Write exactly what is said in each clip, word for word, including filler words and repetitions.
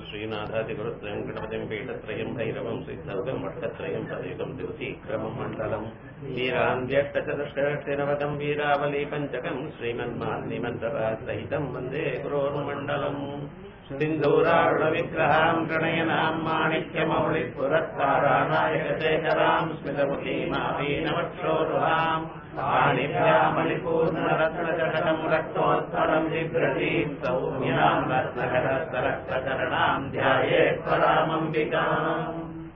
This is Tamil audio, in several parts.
श्रीनाथादिगुरुत्रयं गणपतिं पीठत्रयं भैरवं सिद्धौकं मठत्रयं तदेकं दिवसीक्रमं मण्डलं वीरान्ध्यष्टचतुष्षष्टिनवकं वीरावली पञ्चकं श्रीमन्मान्निमन्तरासहितं वन्दे गुरोर्मण्डलम् सिन्धूरारुणविग्रहां प्रणयनां माणिक्यमौलिपुरस्तारानायकशेखरां स्मितमुखीमावीनवक्षोरुहाम् पाणिभ्यामलिपूर्णरत्नजटकं रक्तोत्पलं बिभ्रतीं सौम्यां रत्नकरस्तरक्तकरणां ध्यायेत् परामम्बिकाम्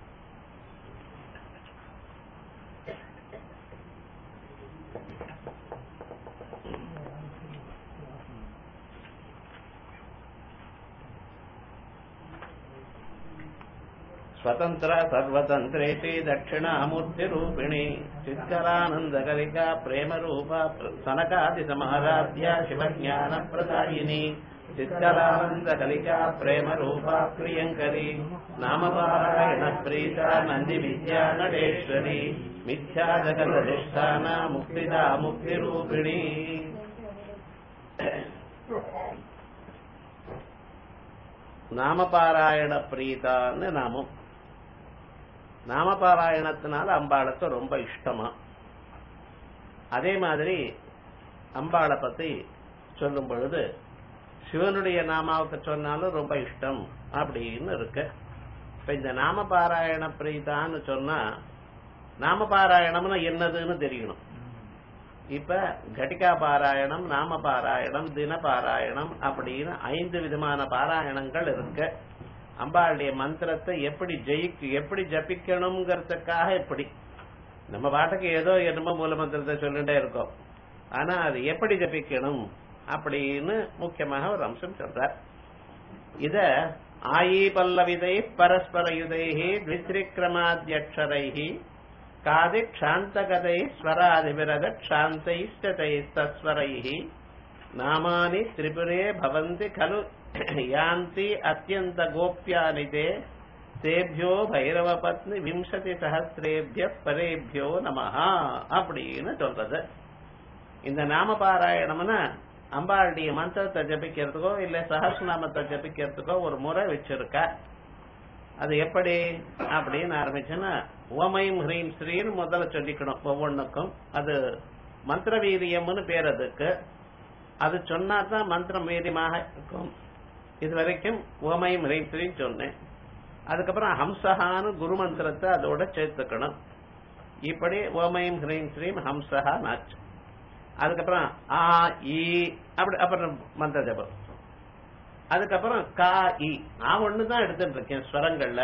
स्वतंत्र सर्वतंत्रेति दक्षिणामूर्तिरूपिणी चित्करानंदकलिका प्रेम रूपा सनकादि समाराध्या शिवज्ञान प्रदायिनी चित्करानंदकलिका प्रेम रूपा प्रियंकरी नामपारायण प्रीता नंदि विद्या नटेश्वरी मिथ्या जगदधिष्ठाना मुक्तिदा मुक्तिरूपिणी नामपारायण प्रीताன்னு நாமம் நாமபாராயணத்தினால அம்பாளுக்கு ரொம்ப இஷ்டமா. அதே மாதிரி அம்பாளை பத்தி சொல்லும் பொழுது சிவனுடைய நாமாவுக்கு சொன்னாலும் ரொம்ப இஷ்டம் அப்படின்னு இருக்கு. இப்ப இந்த நாமபாராயண பிரீதான்னு சொன்னா நாமபாராயணம்னா என்னதுன்னு தெரியணும். இப்ப கட்டிகா பாராயணம், நாம பாராயணம், தின பாராயணம் அப்படின்னு ஐந்து விதமான பாராயணங்கள் இருக்கு. அம்பாளுடைய மந்திரத்தை எப்படி ஜெயிக்கு எப்படி ஜபிக்கணுங்கிறதுக்காக எப்படி நம்ம பாட்டுக்கு ஏதோ என்னமோ மூல மந்திரத்தை சொல்லிட்டே இருக்கோம். ஆனா அது எப்படி ஜபிக்கணும் அப்படின்னு முக்கியமாக ஒரு அம்சம் சொல்றார். இத ஆயி பல்லவிதை பரஸ்பர யுதைஹி த்வித்ரிக்ரமாத்யக்ஷரைஹி காதி க்ஷாந்தகதை ஸ்வராதிவிரத க்ஷாந்தைஸ்டதைஸ்தஸ்வரைஹி நாமானி திரிபுரே பவந்தி கலு யாந்தி அத்யந்த கோப்யானி தே தேபியோ பைரவ பத்னி விம்சதி சஹஸ்ரேபிய பரேபியோ நமஹா அப்படின்னு சொல்றது. இந்த நாம பாராயணம்னா அம்பாளுடைய மந்திரத்தை ஜபிக்கிறதுக்கோ இல்ல சஹஸ்ரநாமத்தை ஜபிக்கிறதுக்கோ ஒரு முறை வச்சிருக்க. அது எப்படி அப்படின்னு ஆரம்பிச்சுன்னா ஓமையும் ஹ்ரீம் ஸ்ரீன்னு முதல்ல சொல்லிக்கணும் ஒவ்வொன்றுக்கும். அது மந்திர வீரியம்னு பேர் அதுக்கு. அது சொன்னாதான் மந்திரம் வீரியமாக இருக்கும். இது வரைக்கும் ஓமையும் ஹ்ரீம் ஸ்ரீன்னு சொன்னேன். அதுக்கப்புறம் ஹம்சஹான்னு குரு மந்திரத்தை அதோட சேர்த்துக்கணும். இப்படி ஓமையும் ஹ்ரீம் ஸ்ரீம் ஹம்சஹா நாச்சு. அதுக்கப்புறம் ஆ இ அப்படி அப்புறம் மந்திர ஜபம். அதுக்கப்புறம் கா இ நான் ஒண்ணுதான் எடுத்துட்டு இருக்கேன் ஸ்வரங்கள்ல.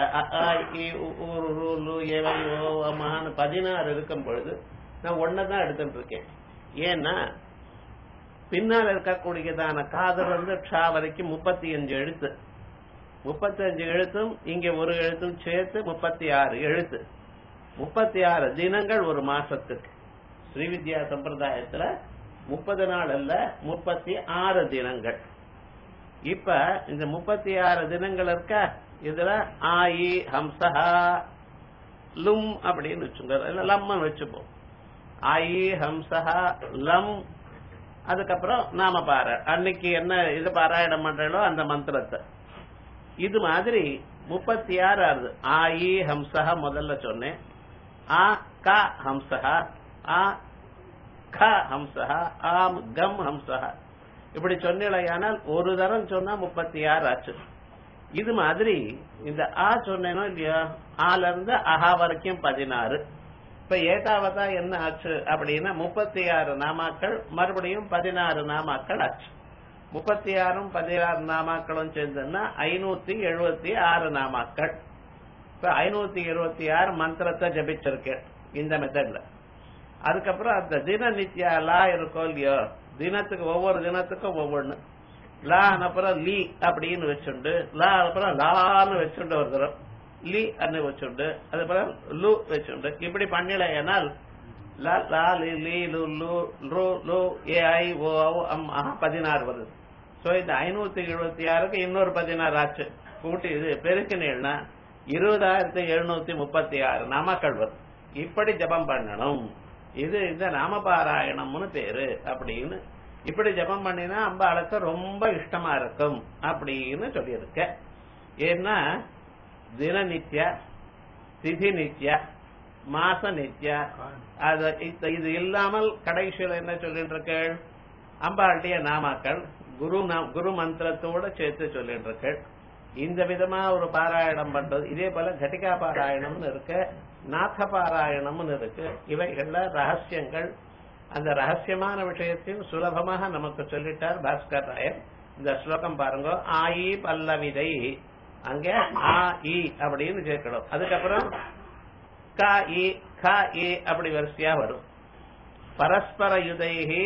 பதினாறு இருக்கும் பொழுது நான் ஒன்னதான் எடுத்துட்டு இருக்கேன். ஏன்னா பின்னால் இருக்கக்கூடியதான காதல் வந்து ஷா வரைக்கும் முப்பத்தி அஞ்சு எழுத்து. முப்பத்தி அஞ்சு எழுத்தும் இங்க ஒரு எழுத்தும் சேர்த்து முப்பத்தி ஆறு எழுத்து. முப்பத்தி ஆறு தினங்கள் ஒரு மாசத்துக்கு. ஸ்ரீவித்யா சம்பிரதாயத்துல முப்பது நாள் அல்ல முப்பத்தி ஆறு தினங்கள். இப்ப இந்த முப்பத்தி ஆறு தினங்கள் இருக்க இதுல ஆயி ஹம்சஹா லும் அப்படின்னு வச்சுங்க, லம்மன் வச்சுப்போம். ஆயி ஹம்சஹா லம். அதுக்கப்புறம் நாம பார அன்னைக்கு என்ன இது பாராயணம் பண்றோ அந்த மந்திரத்தை. இது மாதிரி முப்பத்தி ஆறு ஆறுது. ஆயி ஹம்சஹா முதல்ல சொன்னேன். ஆ கா ஹம்சஹா, ஆ க ஹம்சஹா, ஆம் கம் ஹம்சஹா. இப்படி சொன்னால் ஒரு தரம் சொன்னா முப்பத்தி ஆறு ஆச்சு. இது மாதிரி இந்த ஆ சொன்னேனோ இல்லையா, ஆல இருந்து அஹா வரைக்கும் பதினாறு. இப்ப ஏதாவதா என்ன ஆச்சு அப்படின்னா முப்பத்தி ஆறு நாமாக்கள் மறுபடியும் பதினாறு நாமாக்கள் ஆச்சு. முப்பத்தி ஆறும் பதினாறு நாமாக்களும் சேர்ந்துன்னா ஐநூத்தி எழுபத்தி ஆறு நாமாக்கள். இப்ப ஐநூத்தி எழுபத்தி ஆறு மந்திரத்தை ஜபிச்சிருக்கேன் இந்த மெத்தட்ல. அதுக்கப்புறம் அந்த தின நித்யா லா இருக்கோ இல்லையோ, தினத்துக்கு ஒவ்வொரு தினத்துக்கும் ஒவ்வொன்னு லா அப்புறம் லீ அப்படின்னு வச்சுண்டு, லா அப்புறம் லான்னு வச்சுண்டு ஒரு தரம், லீ அன்னு வச்சுண்டு, அதுக்கப்புறம் லு வச்சுண்டு. இப்படி பண்ணல ஏனால் லா லா லி லீ லு லு லு லு ஏ ஐ ஓ அம் ஆஹா பதினாறு வருது. சோ இந்த ஐநூத்தி எழுபத்தி ஆறுக்கு இன்னொரு பதினாறு ஆச்சு. கூட்டி இது பெருக்கினீங்கன்னா இருபதாயிரத்தி எழுநூத்தி முப்பத்தி ஆறு நாமாக்கள் வரும். இப்படி ஜபம் பண்ணணும். இது இந்த நாமபாராயணம்னு பேரு அப்படின்னு. இப்படி ஜபம் பண்ணினா அம்பாளுக்கு ரொம்ப இஷ்டமா இருக்கும் அப்படின்னு சொல்லியிருக்க. ஏன்னா தின நித்யா, திதி நித்யா, மாச நித்யா, அது இது இல்லாமல் கடைசியில் என்ன சொல்லிட்டு இருக்கேள், அம்பாளுடைய நாமாக்கள் குரு குரு மந்திரத்தோட சேர்த்து சொல்லிட்டு இருக்கேள். இந்த விதமா ஒரு பாராயணம் பண்றது. இதே போல கட்டிகா பாராயணம்னு இருக்கு, நாத பாராயணம்னு இருக்கு. இவைகள்ல ரகசியங்கள், அந்த ரகசியமான விஷயத்தையும் சுலபமாக நமக்கு சொல்லிட்டார் பாஸ்கர் ராயர். இந்த ஸ்லோகம் பாருங்க. ஆயி பல்லவிதை, அங்க ஆ இ அப்படின்னு சேர்க்கணும். அதுக்கப்புறம் க இ க இ அப்படி வரிசையா வரும். பரஸ்பர யுதைஹி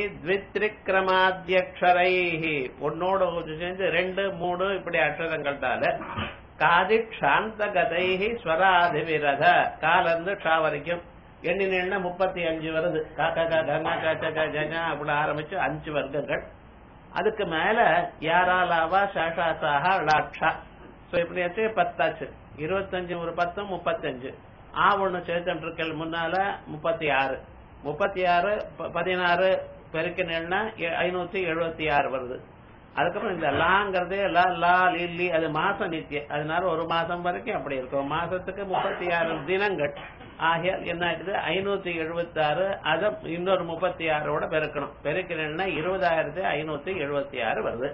த்வித்ரிக்ரமாத்யக்ஷரைஹி, ஒன்னோட சேர்ந்து ரெண்டு மூணு இப்படி அக்ஷரங்கள்தால காதி சாந்த கதைஹி ஸ்வராதி விரத, காலந்து ஷா வரைக்கும் எண்ணினா முப்பத்தி அஞ்சு வருது. காக்கா கங்கா காச்சா ஜனா அப்படி ஆரம்பிச்சு அஞ்சு வர்க்கங்கள். அதுக்கு மேல யாராலாவா சாஷாசாஹா லாட்சா, சோ இப்படியாச்சு பத்தாச்சு. இருபத்தஞ்சு ஒரு பத்து முப்பத்தஞ்சு. ஆ ஒண்ணு சேர்த்துருக்கள் முன்னால முப்பத்தி ஆறு. முப்பத்தி ஆறு பதினாறு பெருக்கினா ஐநூத்தி எழுபத்தி ஆறு வருது. அதுக்கப்புறம் இந்த லாங்கிறது லா லா லில்லி, அது மாசம் நித்திய, அதனால ஒரு மாசம் வரைக்கும் அப்படி இருக்கும். மாசத்துக்கு முப்பத்தி ஆறு தினங்கள் ஆகியால் என்ன ஆகுது, ஐநூத்தி எழுபத்தி ஆறு. அதை இன்னொரு முப்பத்தி ஆறோட பெருக்கணும். பெருக்கினா இருபதாயிரத்தி ஐநூத்தி எழுபத்தி ஆறு வருது.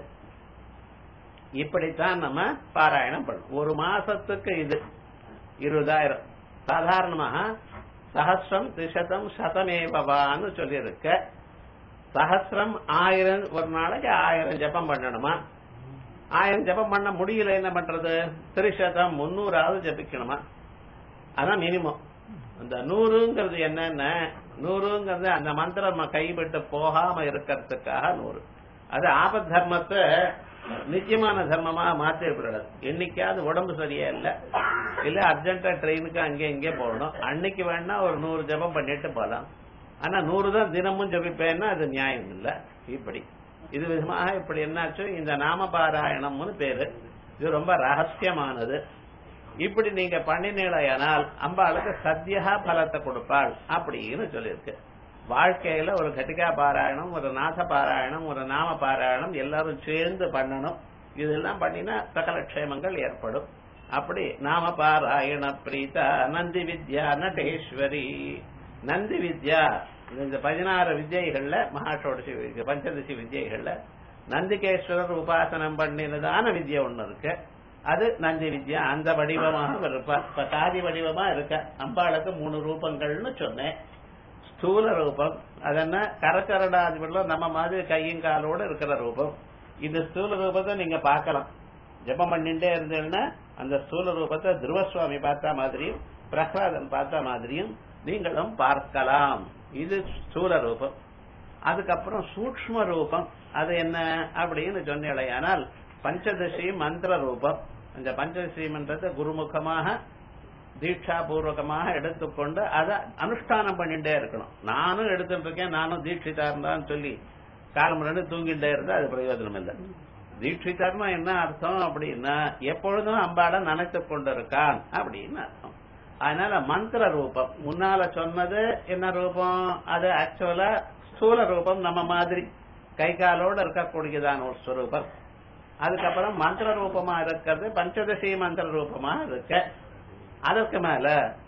இப்படித்தான் நம்ம பாராயணம் பண்ணணும். ஒரு மாசத்துக்கு இது இருபதாயிரம். சாதாரணமாக சஹசிரம் திரிசதம் சதமேவான்னு சொல்லியிருக்க. சஹசிரம் ஆயிரம், ஒரு நாளைக்கு ஆயிரம் ஜபம் பண்ணணுமா? ஆயிரம் ஜபம் பண்ண முடியல, என்ன பண்றது? திரிசதம் முன்னூறாவது ஜபிக்கணுமா? அதான் மினிமம். அந்த நூறுங்கிறது என்னன்னா, நூறுங்கிறது அந்த மந்திரம் கைவிட்டு போகாம இருக்கிறதுக்காக நூறு. அது ஆபத் தர்மத்தை நிச்சயமான தர்மமா மாற்றிவிடாது. என்னைக்காவது உடம்பு சரியா இல்ல, இல்ல அர்ஜென்டா ட்ரெயினுக்கு அங்கே இங்கே போகணும், அன்னைக்கு வேணா ஒரு நூறு ஜபம் பண்ணிட்டு போலாம். ஆனா நூறு தான் தினமும் ஜபிப்பேன்னா அது நியாயம் இல்ல. இப்படி இது விதமாக இப்படி என்னாச்சு, இந்த நாம பாராயணம்னு பேரு. இது ரொம்ப ரகசியமானது. இப்படி நீங்க பண்ணினீங்களேனால் அம்பாளுக்கு சத்தியா பலத்தை கொடுப்பாள் அப்படின்னு சொல்லியிருக்கு. வாழ்க்கையில ஒரு கட்டிகா பாராயணம், ஒரு நாத பாராயணம், ஒரு நாம பாராயணம் எல்லாரும் சேர்ந்து பண்ணணும். இதெல்லாம் பண்ணினா சகல க்ஷேமங்கள் ஏற்படும். அப்படி நாம பாராயண பிரீதா நந்தி வித்யா நடேஸ்வரி. நந்தி வித்யா, இந்த பதினாறு வித்யைகள்ல மகாஷோடசி பஞ்சதசி வித்யைகள்ல நந்திகேஸ்வரர் உபாசனம் பண்ணினதான வித்யா ஒண்ணு இருக்கு. அது நந்தி வித்யா. அந்த வடிவமாக இருப்பா. இப்ப காதி வடிவமா இருக்க அம்பாளுக்கு மூணு ரூபங்கள்னு சொன்னேன். ஸ்தூல ரூபம், அதென்ன கரச்சரடாதிபதில நம்ம மாதிரி கையும் காலோட இருக்கிற ரூபம். இந்த ஸ்தூல ரூபத்தை நீங்க பார்க்கலாம். ஜபம் பண்ணிட்டே இருந்தீங்கன்னா அந்த ஸ்தூல ரூபத்தை துருவசுவாமி பார்த்த மாதிரியும் பிரகலாதன் பார்த்த மாதிரியும் நீங்களும் பார்க்கலாம். இது ஸ்தூல ரூபம். அதுக்கப்புறம் சூக்ஷ்ம ரூபம், அது என்ன அப்படின்னு சொன்னேனால் பஞ்சதசி மந்திர ரூபம். அந்த பஞ்சதசி மந்திரத்தை குருமுகமாக தீட்சா பூர்வகமாக எடுத்துக்கொண்டு அதை அனுஷ்டானம் பண்ணிட்டே இருக்கணும். நானும் எடுத்துட்டு இருக்கேன், நானும் தீட்சிதா இருந்தான்னு சொல்லி காலம் ரெண்டு தூங்கிட்டே இருந்தா அது பிரயோஜனம் இல்லை. தீட்சிதர்மா என்ன அர்த்தம் அப்படின்னா எப்பொழுதும் அம்பாட நினைத்து கொண்டிருக்கான் அப்படின்னு அர்த்தம். அதனால மந்திர ரூபம் முன்னால சொன்னது என்ன ரூபம், அது ஆக்சுவலா ஸ்தூல ரூபம், நம்ம மாதிரி கை காலோட இருக்கக்கூடியதான ஒரு ஸ்வரூபம். அதுக்கப்புறம் மந்திர ரூபமா இருக்கிறது பஞ்சதசி மந்திர ரூபமா இருக்க. அதற்கு மேல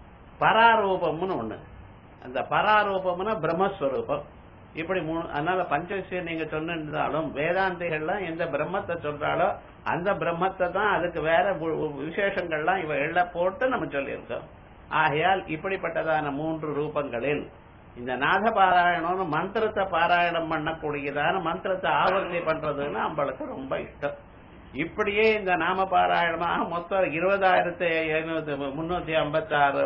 பராரூபம்னு ஒண்ணு. அந்த பராரூபம்னா பிரம்மஸ்வரூபம். இப்படி மூணு. அதனால பஞ்சதசி நீங்க சொன்னாலும் வேதாந்திகள்லாம் எந்த பிரம்மத்தை சொல்றாலோ அந்த பிரம்மத்தை தான், அதுக்கு வேற விசேஷங்கள்லாம் இவ எள்ள போட்டு நம்ம சொல்லியிருக்கோம். ஆகையால் இப்படிப்பட்டதான மூன்று ரூபங்களில் இந்த நாத பாராயணம்னு மந்திரத்தை பாராயணம் பண்ணக்கூடியதான மந்திரத்தை ஆவர்த்தி பண்றதுன்னா நம்மளுக்கு ரொம்ப இஷ்டம். இப்படியே இந்த நாம பாராயணமாக மொத்தம் இருபதாயிரத்தி எழுநூத்தி முன்னூத்தி ஐம்பத்தி ஆறு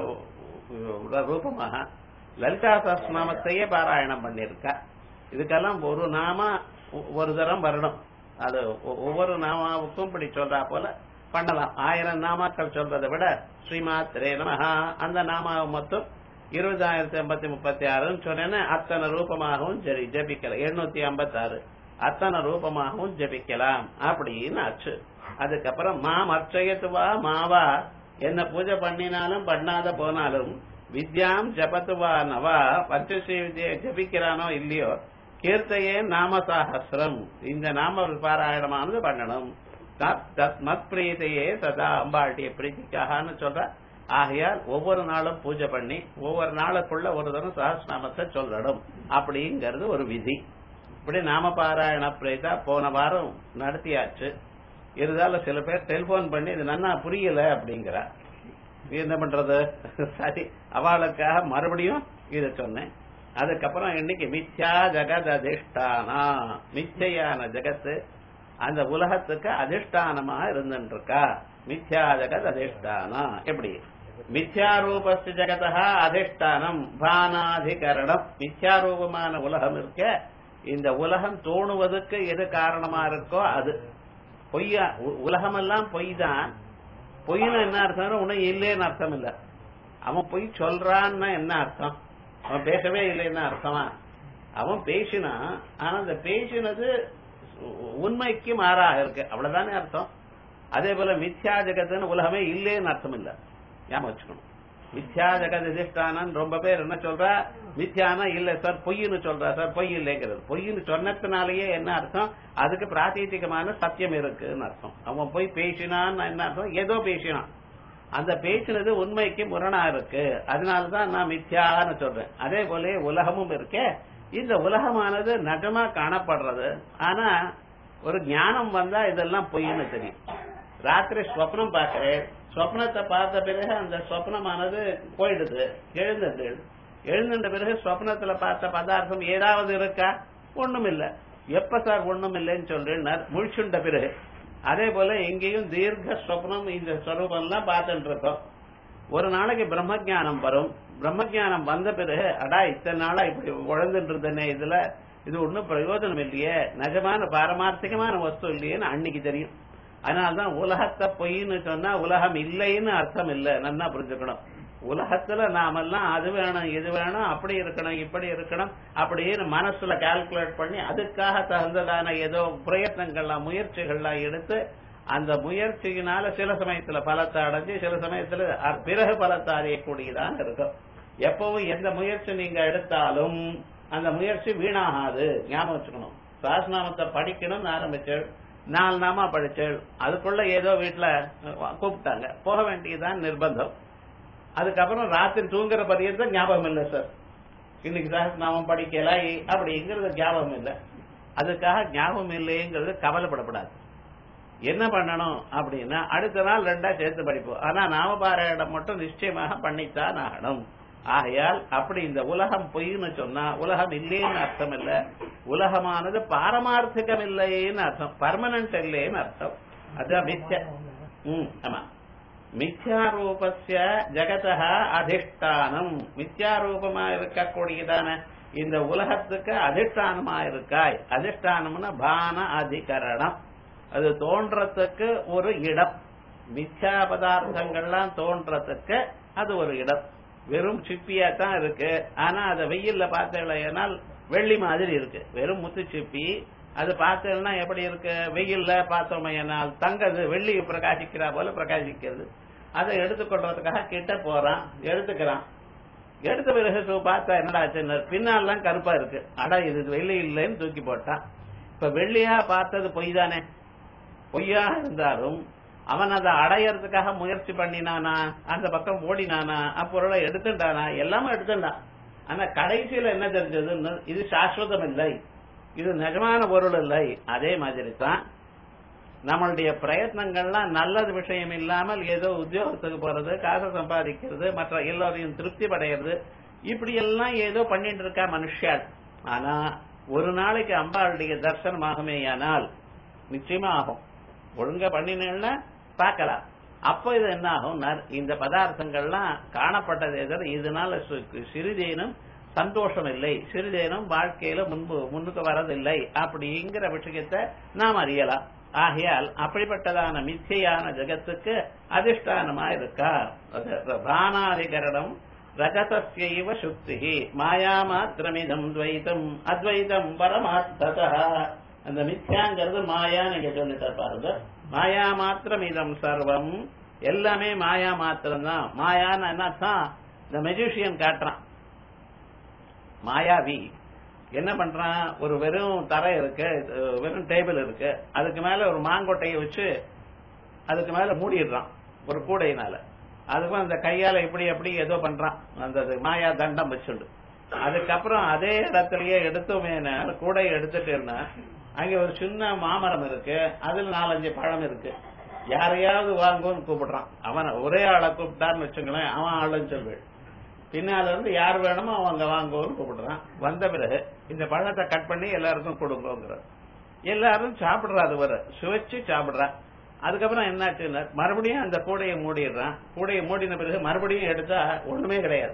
ரூபமாக லலிதா சஹஸ்ரநாமத்தையே பாராயணம் பண்ணிருக்கா. இதுக்கெல்லாம் ஒரு நாம ஒரு தரம் வரணும். அது ஒவ்வொரு நாமாவுக்கும் இப்படி சொல்றா போல பண்ணலாம். ஆயிரம் நாமாக்கள் சொல்றதை விட ஸ்ரீமாத்ரே நமஹா அந்த நாமாவை மொத்தம் இருபதாயிரத்தி ஐம்பத்தி முப்பத்தி ஆறுன்னு சொன்னேன்னா அத்தனை ரூபமாகவும் சரி ஜபிக்கலாம். எழுநூத்தி ஐம்பத்தி ஆறு அத்தனை ரூபமாகவும் ஜபிக்கலாம் அப்படின்னு ஆச்சு. அதுக்கப்புறம் மாம் அர்ச்சயத்துவா மாவா, என்ன பூஜை பண்ணினாலும் பண்ணாத போனாலும் வித்யாம் ஜபத்துவா நவா, பஞ்சஸ்ரீ வித்யை ஜபிக்கிறானோ இல்லையோ கீர்த்தையே நாம சாஹசிரம், இந்த நாம பாராயணமானது பண்ணணும். தஸ்மத் பிரீத்தையே சதா அம்பாளுடைய பிரீத்திக்காகனு சொல்ற. ஆகையால் ஒவ்வொரு நாளும் பூஜை பண்ணி ஒவ்வொரு நாளுக்குள்ள ஒரு தரம் சஹஸ்ரநாமத்தை சொல்லணும் அப்படிங்கிறது ஒரு விதி. இப்படி நாம பாராயண பிரீதா போன வாரம் நடத்தியாச்சு. இருந்தாலும் சில பேர் டெலிபோன் பண்ணி இது நன்னா புரியல அப்படிங்கிற. என்ன பண்றது? சரி, அவளுக்காக மறுபடியும் இத சொன்னேன். அதுக்கப்புறம் இன்னைக்கு மித்யா ஜெகத் அதிஷ்டானா, மிச்சையான ஜெகத்து அந்த உலகத்துக்கு அதிஷ்டானமா இருந்துட்டு இருக்கா. மித்யா ஜெகத் அதிஷ்டானா எப்படி? மித்யாரூபஸ்ய ஜெகதா அதிஷ்டானம் பானாதிகரணம். மித்யாரூபமான உலகம் இருக்க, இந்த உலகம் தோணுவதற்கு எது காரணமா இருக்கோ அது பொய்யா. உலகமெல்லாம் பொய் தான். பொய்னு என்ன அர்த்தம்? உன்னை இல்லைன்னு அர்த்தம் இல்ல. அவன் பொய் சொல்றான்னு என்ன அர்த்தம்? அவன் பேசவே இல்லைன்னு அர்த்தமா? அவன் பேசினா, ஆனா அந்த பேசினது உண்மைக்கு மாறாக இருக்கு, அவ்வளவுதானே அர்த்தம். அதே போல மித்யா ஜெகத்துன்னு உலகமே இல்லைன்னு அர்த்தம் இல்ல, ஞாபகம் வச்சுக்கணும். மித்யா ஜெகத் அதிஷ்டானன் ரொம்ப பேர் என்ன சொல்றா? மித்யானா இல்ல சார் பொய்னு சொல்றா சார், பொய் இல்லைங்கிறது. பொய்னு சொன்னதுனாலயே என்ன அர்த்தம்? அதுக்கு பிராதீதிகமான சத்தியம் இருக்குன்னு அர்த்தம். அவன் போய் பேசினான்னு என்ன அர்த்தம்? ஏதோ பேசினான், அந்த பேசினது உண்மைக்கு முரணா இருக்கு, அதனாலதான் நான் மித்யான்னு சொல்றேன். அதே போல உலகமும் இருக்க, இந்த உலகமானது நிஜமா காணப்படுறது. ஆனா ஒரு ஞானம் வந்தா இதெல்லாம் பொய்ன்னு தெரியும். ராத்திரி ஸ்வப்னம் பார்க்கிறேன், ஸ்வப்னத்தை பார்த்த பிறகு அந்த ஸ்வப்னமானது போயிடுது, எழுந்தது. எழுந்த பிறகு ஸ்வப்னத்துல பார்த்த பதார்த்தம் ஏதாவது இருக்கா? ஒண்ணும் இல்ல. எப்ப சார் ஒண்ணும் இல்லைன்னு சொல்றேன்? முழிச்சுண்ட பிறகு. அதே போல எங்கேயும் தீர்க்க ஸ்வப்னம் இந்த ஸ்வரூபம் எல்லாம் பார்த்துட்டு இருக்கோம். ஒரு நாளைக்கு பிரம்ம ஜானம் வரும். பிரம்ம ஜானம் வந்த பிறகு அடா இத்தனை நாளா இப்படி உழந்துட்டு இருந்தேனே, இதுல இது ஒன்னும் பிரயோஜனம் இல்லையே, நிஜமான பாரமார்த்திகமான வஸ்து இல்லையேன்னு அன்னைக்கு தெரியும். அதனால்தான் உலகத்தை பொய்ன்னு சொன்னா உலகம் இல்லைன்னு அர்த்தம் இல்ல, நல்லா புரிஞ்சுக்கணும். உலகத்துல நாமெல்லாம் அது வேணும் இது வேணும் அப்படி இருக்கணும் இப்படி இருக்கணும் அப்படின்னு மனசுல கால்குலேட் பண்ணி அதுக்காக தகுந்ததான ஏதோ பிரயத்னங்கள்லாம் முயற்சிகள்லாம் எடுத்து அந்த முயற்சியினால சில சமயத்துல பலத்தை அடைஞ்சு சில சமயத்துல பிறகு பலத்தை அறியக்கூடியதான் இருக்கும். எப்பவும் எந்த முயற்சி நீங்க எடுத்தாலும் அந்த முயற்சி வீணாகாது, ஞாபகம் வச்சுக்கணும். சஹஸ்ரநாமத்தை படிக்கணும்னு ஆரம்பிச்சேள், நாலு நாமா படிச்சேள், அதுக்குள்ள ஏதோ வீட்டுல கூப்பிட்டாங்க, போக வேண்டியதுதான் நிர்பந்தம். அதுக்கப்புறம் ராத்திரி தூங்குற பரியந்த ஞாபகம் இல்லை சார், இன்னைக்கு சஹஸ்ரநாமம் படிக்கல அப்படிங்கிறது ஞாபகம் இல்லை. அதுக்காக ஞாபகம் இல்லைங்கிறது கவலைப்படப்படாது. என்ன பண்ணணும் அப்படின்னா அடுத்த நாள் ரெண்டா சேர்த்து படிப்போம். ஆனா நாமபாராயணம் மட்டும் நிச்சயமாக பண்ணித்தான் ஆகணும். ஆகையால் அப்படி இந்த உலகம் பொய்ன்னு சொன்னா உலகம் இல்லைன்னு அர்த்தம் இல்ல, உலகமானது பாரமார்த்திகம் இல்லைன்னு அர்த்தம், பர்மனன்ட் இல்லைன்னு அர்த்தம். அதுதான் மித்யா. ம் ஆமா, மித்யாரூபஸ்ய ஜெகதா அதிஷ்டானம். மித்யாரூபமா இருக்கக்கூடியதான இந்த உலகத்துக்கு அதிஷ்டானமா இருக்காய். அதிஷ்டானம்னா பான அதிகரணம், அது தோன்றத்துக்கு ஒரு இடம். மித்யா பதார்த்தங்கள்லாம் தோன்றத்துக்கு அது ஒரு இடம். வெறும் சிப்பியா தான் இருக்கு, ஆனா அதை வெயில்ல பார்த்தேனால் வெள்ளி மாதிரி இருக்கு. வெறும் முத்து சிப்பி, அது பார்த்தேன்னா எப்படி இருக்கு? வெயில்ல பார்த்தோமையினால் தங்கது வெள்ளி பிரகாசிக்கிறா போல பிரகாசிக்கிறது. அதை எடுத்துக்கொள்றதுக்காக கிட்ட போறான், எடுத்துக்கிறான். எடுத்த பிறகு பார்த்தா என்னடா ஆச்சு, பின்னாலாம் கருப்பா இருக்கு. அடா இது வெள்ளி இல்லைன்னு தூக்கி போட்டான். இப்ப வெள்ளியா பார்த்தது பொய் தானே. பொய்யா இருந்தாலும் அவன் அதை அடையறதுக்காக முயற்சி பண்ணினானா, அந்த பக்கம் ஓடினானா, அப்பொருளை எடுத்துட்டானா, எல்லாமே எடுத்துட்டான். ஆனா கடைசியில என்ன தெரிஞ்சதுன்னு, இது சாஸ்வதம் இல்லை, இது நிஜமான பொருள் இல்லை. அதே மாதிரி தான் நம்மளுடைய பிரயத்னங்கள்லாம் நல்லது விஷயம் இல்லாமல் ஏதோ உத்தியோகத்துக்கு போறது, காசை சம்பாதிக்கிறது, மற்ற எல்லோரையும் திருப்தி படையிறது, இப்படி எல்லாம் ஏதோ பண்ணிட்டு இருக்கா மனுஷால். ஆனா ஒரு நாளைக்கு அம்பாளுடைய தர்சனம் ஆகுமேயானால் நிச்சயமா ஆகும். ஒழுங்கா பண்ணினா பார்க்கலாம். அப்ப இது என்ன ஆகும், இந்த பதார்த்தங்கள்லாம் காணப்பட்டது எதிர இதனால சிறிதேனும் சந்தோஷம் இல்லை, சிறிதேனும் வாழ்க்கையில முன்பு முன்னுக்கு வரதில்லை அப்படிங்கிற விஷயத்தை நாம் அறியலாம். ஆகையால் அப்படிப்பட்டதான மிச்சையான ஜெகத்துக்கு அதிஷ்டானமா இருக்கா. பானாதிகரணம் ரஜதஸ்யைவ சுக்தி மாயா மாத்திரமிதம் துவைதம் அத்வைதம் பரமார்த்ததா. அந்த மித்யாங்கிறது மாயா நீங்க சொல்லிட்ட பாருங்க. மாயா மாத்திரம் இதம் சர்வம், எல்லாமே மாயா மாத்திரம் தான். மாயான்னு என்னத்தான், இந்த மெஜிஷியன் காட்டுறான், மாயாவி என்ன பண்றான், ஒரு வெறும் தரை இருக்கு, வெறும் டேபிள் இருக்கு, அதுக்கு மேல ஒரு மாங்கொட்டையை வச்சு அதுக்கு மேல மூடிடுறான் ஒரு கூடையினால. அதுக்கும் அந்த கையால இப்படி அப்படி ஏதோ பண்றான், அந்த மாயா தண்டம் வச்சுண்டு. அதுக்கப்புறம் அதே இடத்துலயே எடுத்தோமே கூடை எடுத்துட்டேன்னா அங்க ஒரு சின்ன மாமரம் இருக்கு, அதுல நாலஞ்சு பழம் இருக்கு. யாரையாவது வாங்குன்னு கூப்பிடுறான். அவன் ஒரே ஆளை கூப்பிட்டான்னு வச்சுங்களேன், அவன் ஆளுன்னு சொல்வேன். பின்னால இருந்து யார் வேணுமோ அவங்க வாங்குவோன்னு கூப்பிடுறான். வந்த பிறகு இந்த பழத்தை கட் பண்ணி எல்லாருக்கும் கொடுங்கோங்கிற. எல்லாரும் சாப்பிடுறா, அது வர சுவைச்சு சாப்பிடுறான். அதுக்கப்புறம் என்னாச்சுன்னா மறுபடியும் அந்த கூடையை மூடிடுறான். கூடையை மூடின பிறகு மறுபடியும் எடுத்தா ஒண்ணுமே கிடையாது.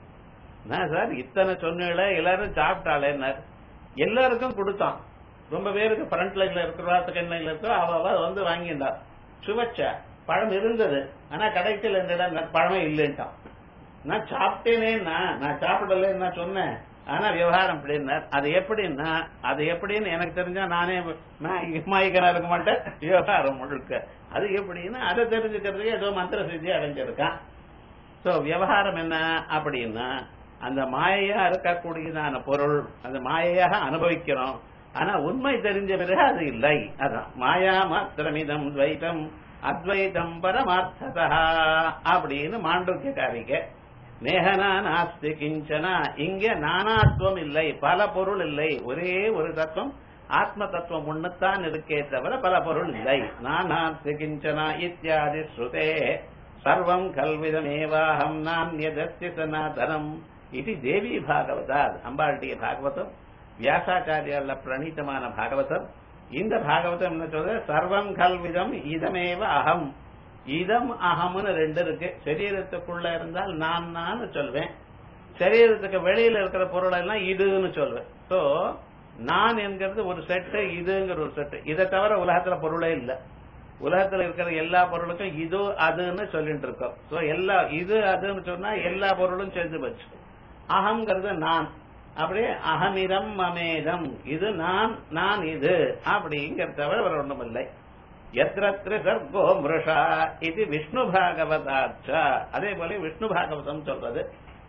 நான் சார் இத்தனை சொன்னேல, எல்லாரும் சாப்பிட்டாளே, எல்லாருக்கும் கொடுத்தான். ரொம்ப பேருக்கு ஃப்ரண்ட் லைன்ல இருக்கிற செகண்ட் லைன்ல இருக்கோ அவ வந்து வாங்கிண்டா. சுவைச்ச பழம் இருந்தது, ஆனா கடைசியில் என்னடா பழமே இல்லைன்ட்டான். நான் சாப்பிட்டேனேன்னா, நான் சாப்பிடலன்னு சொன்னேன், ஆனா விவகாரம் அப்படின்னா அது எப்படின்னா, அது எப்படின்னு எனக்கு தெரிஞ்சா நானே மாய்க்கனா இருக்க மாட்டேன். விவகாரம் முழுக்க அது எப்படின்னா அதை தெரிஞ்சுக்கிறதுக்கு ஏதோ மந்திர சித்தி அடைஞ்சிருக்கான். சோ விவகாரம் என்ன அப்படின்னா, அந்த மாயையா இருக்கக்கூடியதான பொருள் அந்த மாயையாக அனுபவிக்கிறோம். ஆனா உண்மை தெரிஞ்ச பிறகு அது இல்லை. அதான் மாயா மாத்திரமிதம் துவைதம் அத்வைதம் பரமார்த்ததா அப்படின்னு மாண்டூக்கிய காரிகை. நேகனா நாஸ்தி கிஞ்சனா, இங்க நானாத்வம் இல்லை, பல பொருள் இல்லை, ஒரே ஒரு தத்துவம் ஆத்ம தத்துவம் ஒண்ணுத்தான் இருக்கே தவிர பல பொருள் இல்லை. நானாஸ்தி கிஞ்சனா இத்தியாதி ஸ்ருதே சர்வம் கல்விதமேவாஹம் நான்யதஸ்ய சனாதனம் இது தேவி பாகவதா. அம்பாளுடைய பாகவதம், வியாசாச்சாரியால பிரணீதமான பாகவதம். இந்த பாகவதம் என்ன சொல்ற, சர்வம் கல்விதம் இதமேவ அகம். இதம் அகம்னு ரெண்டு இருக்கு. சரீரத்துக்குள்ள இருந்தால் நான் நான் சொல்வேன், சரீரத்துக்கு வெளியில இருக்கிற பொருள் எல்லாம் இதுன்னு சொல்வேன். சோ நான் என்கிறது ஒரு செட்டு, இதுங்கிற ஒரு செட்டு. இதை தவிர உலகத்துல பொருளே இல்ல. உலகத்துல இருக்கிற எல்லா பொருளுக்கும் இது அதுன்னு சொல்லிட்டு இருக்கோம். சோ எல்லா இது அதுன்னு சொன்னா எல்லா பொருளும் சேர்ந்து போச்சு. அகங்கிறது நான், அப்படியே அகமிதம் மமேதம், இது நான் நான் இது அப்படிங்கிற தவிர வேற ஒண்ணும் இல்லை. எத்திர சர்கோ மிருஷா இது விஷ்ணு பாகவதாச்ச. அதே போல விஷ்ணு பாகவதம் சொல்றது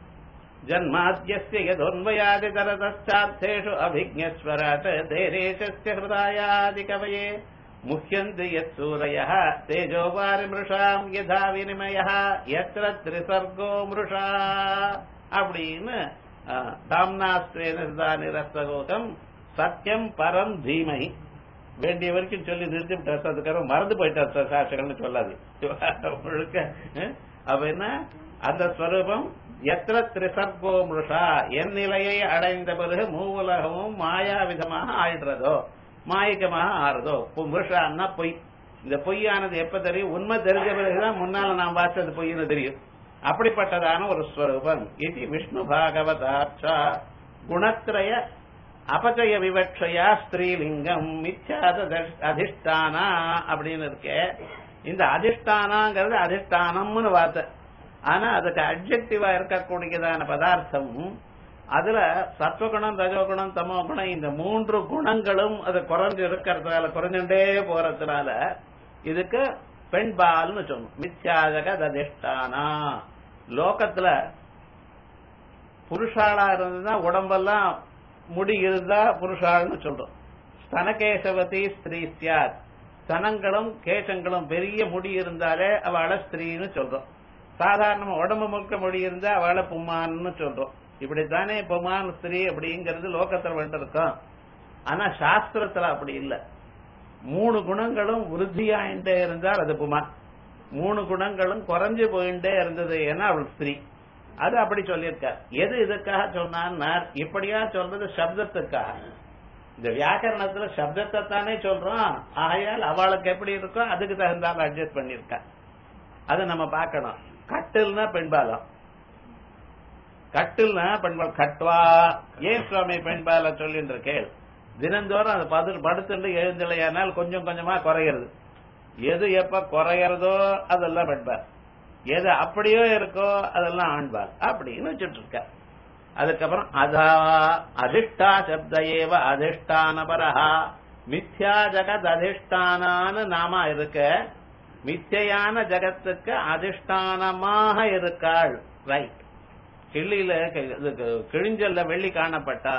ஜன்மாத்யஸ்ய யதோன்வயாதி தரதச்சார்த்தேஷு அபிஜ்ஞஸ்வராட் தேரேஷஸ்ய ஹிருதயாதி கவயே முஹ்யந்தி யத் சூரயः தேஜோ வாரி மிருஷாம் யதா வினிமயः யத்ர த்ரிசர்கோ மிருஷா அப்படின்னு தாம்னாஸ்திரேன நிரஸ்தகோகம் சத்தியம் பரம் தீமை வேண்டிய வரைக்கும் சொல்லி நிறுத்தி விட்டார். அதுக்காக மறந்து போயிட்டார் சார் சாட்சிகள்னு சொல்லாது முழுக்க. அப்ப என்ன அந்த ஸ்வரூபம் எத்திர திரிசர்கோ மிருஷா, என் நிலையை அடைந்த பிறகு மூவுலகமும் மாயாவிதமாக ஆயிடுறதோ மாயிக்கமாக ஆறுதோ. மிருஷான்னா பொய். இந்த பொய்யானது எப்ப தெரியும், உண்மை தெரிஞ்ச பிறகுதான் முன்னால நாம் பார்த்தது பொய்னு தெரியும். அப்படிப்பட்டதான ஒரு ஸ்வரூபம். இது விஷ்ணு பாகவதாச்சா குணத்ரய அபச்சய விவட்சையா ஸ்திரீலிங்கம் மித்யாத அதிஷ்டானா அப்படின்னு இருக்கு. இந்த அதிஷ்டானாங்கிறது அதிஷ்டானம்னு வார்த்தை. ஆனா அதுக்கு அட்ஜெக்டிவா இருக்கக்கூடியதான பதார்த்தம், அதுல சத்வகுணம் ரஜோகுணம் தமோ குணம் இந்த மூன்று குணங்களும் அது குறைஞ்சு இருக்கிறதுனால குறைஞ்சுட்டே போறதுனால இதுக்கு பெண்பால்னு சொன்னோம். மித்யாஜக அதிஷ்டானா. லோகத்துல புருஷாளா இருந்ததுன்னா உடம்பெல்லாம் முடி இருந்தா புருஷாள்னு சொல்றோம். ஸ்தனகேசவதி ஸ்திரீ சியாத். ஸ்தனங்களும் கேசங்களும் பெரிய முடி இருந்தாலே அவளை ஸ்திரீன்னு சொல்றோம். சாதாரண உடம்பு முழுக்க முடி இருந்தா அவளை புமான்னு சொல்றோம். இப்படித்தானே புமான் ஸ்திரீ அப்படிங்கிறது லோகத்துல வேண்டியிருக்கோம். ஆனா சாஸ்திரத்துல அப்படி இல்லை. மூணு குணங்களும் விருத்தியாயிட்டே இருந்தால் அது புமான், மூணு குணங்களும் குறைஞ்சு போயிட்டே இருந்தது ஏன்னா அவள் ஸ்திரீ. அது அப்படி சொல்லியிருக்கார். எது இதுக்காக சொன்னான்னா, இப்படியா சொல்றது சப்தத்துக்காக. இந்த வியாக்கரணத்துல சப்தத்தை தானே சொல்றோம். ஆகையால் அவளுக்கு எப்படி இருக்கோ அதுக்கு தகுந்தாலும் அட்ஜஸ்ட் பண்ணிருக்க. அது நம்ம பார்க்கணும். கட்டில்னா பெண்பாலம், கட்டில்னா பெண்பால் கட்வா. ஏன் சுவாமி பெண்பால சொல்லிட்டு இருக்கேன், தினந்தோறும் அது பதில் படுத்துட்டு எழுந்தலையானால் கொஞ்சம் கொஞ்சமா குறைகிறது. எது எப்ப குறையறதோ அதெல்லாம் பெண்பால், எது அப்படியோ இருக்கோ அதெல்லாம் ஆண்பால் அப்படின்னு வச்சுட்டு இருக்க. அதுக்கப்புறம் அதா அதிஷ்டா சப்த ஏவ அதிஷ்டான பரஹா மித்யா ஜகத் அதிஷ்டானான்னு நாம இருக்க. மித்தியான ஜகத்துக்கு அதிஷ்டானமாக இருக்காள். ரைட். கிள்ளியில கிழிஞ்சல்ல வெள்ளி காணப்பட்டா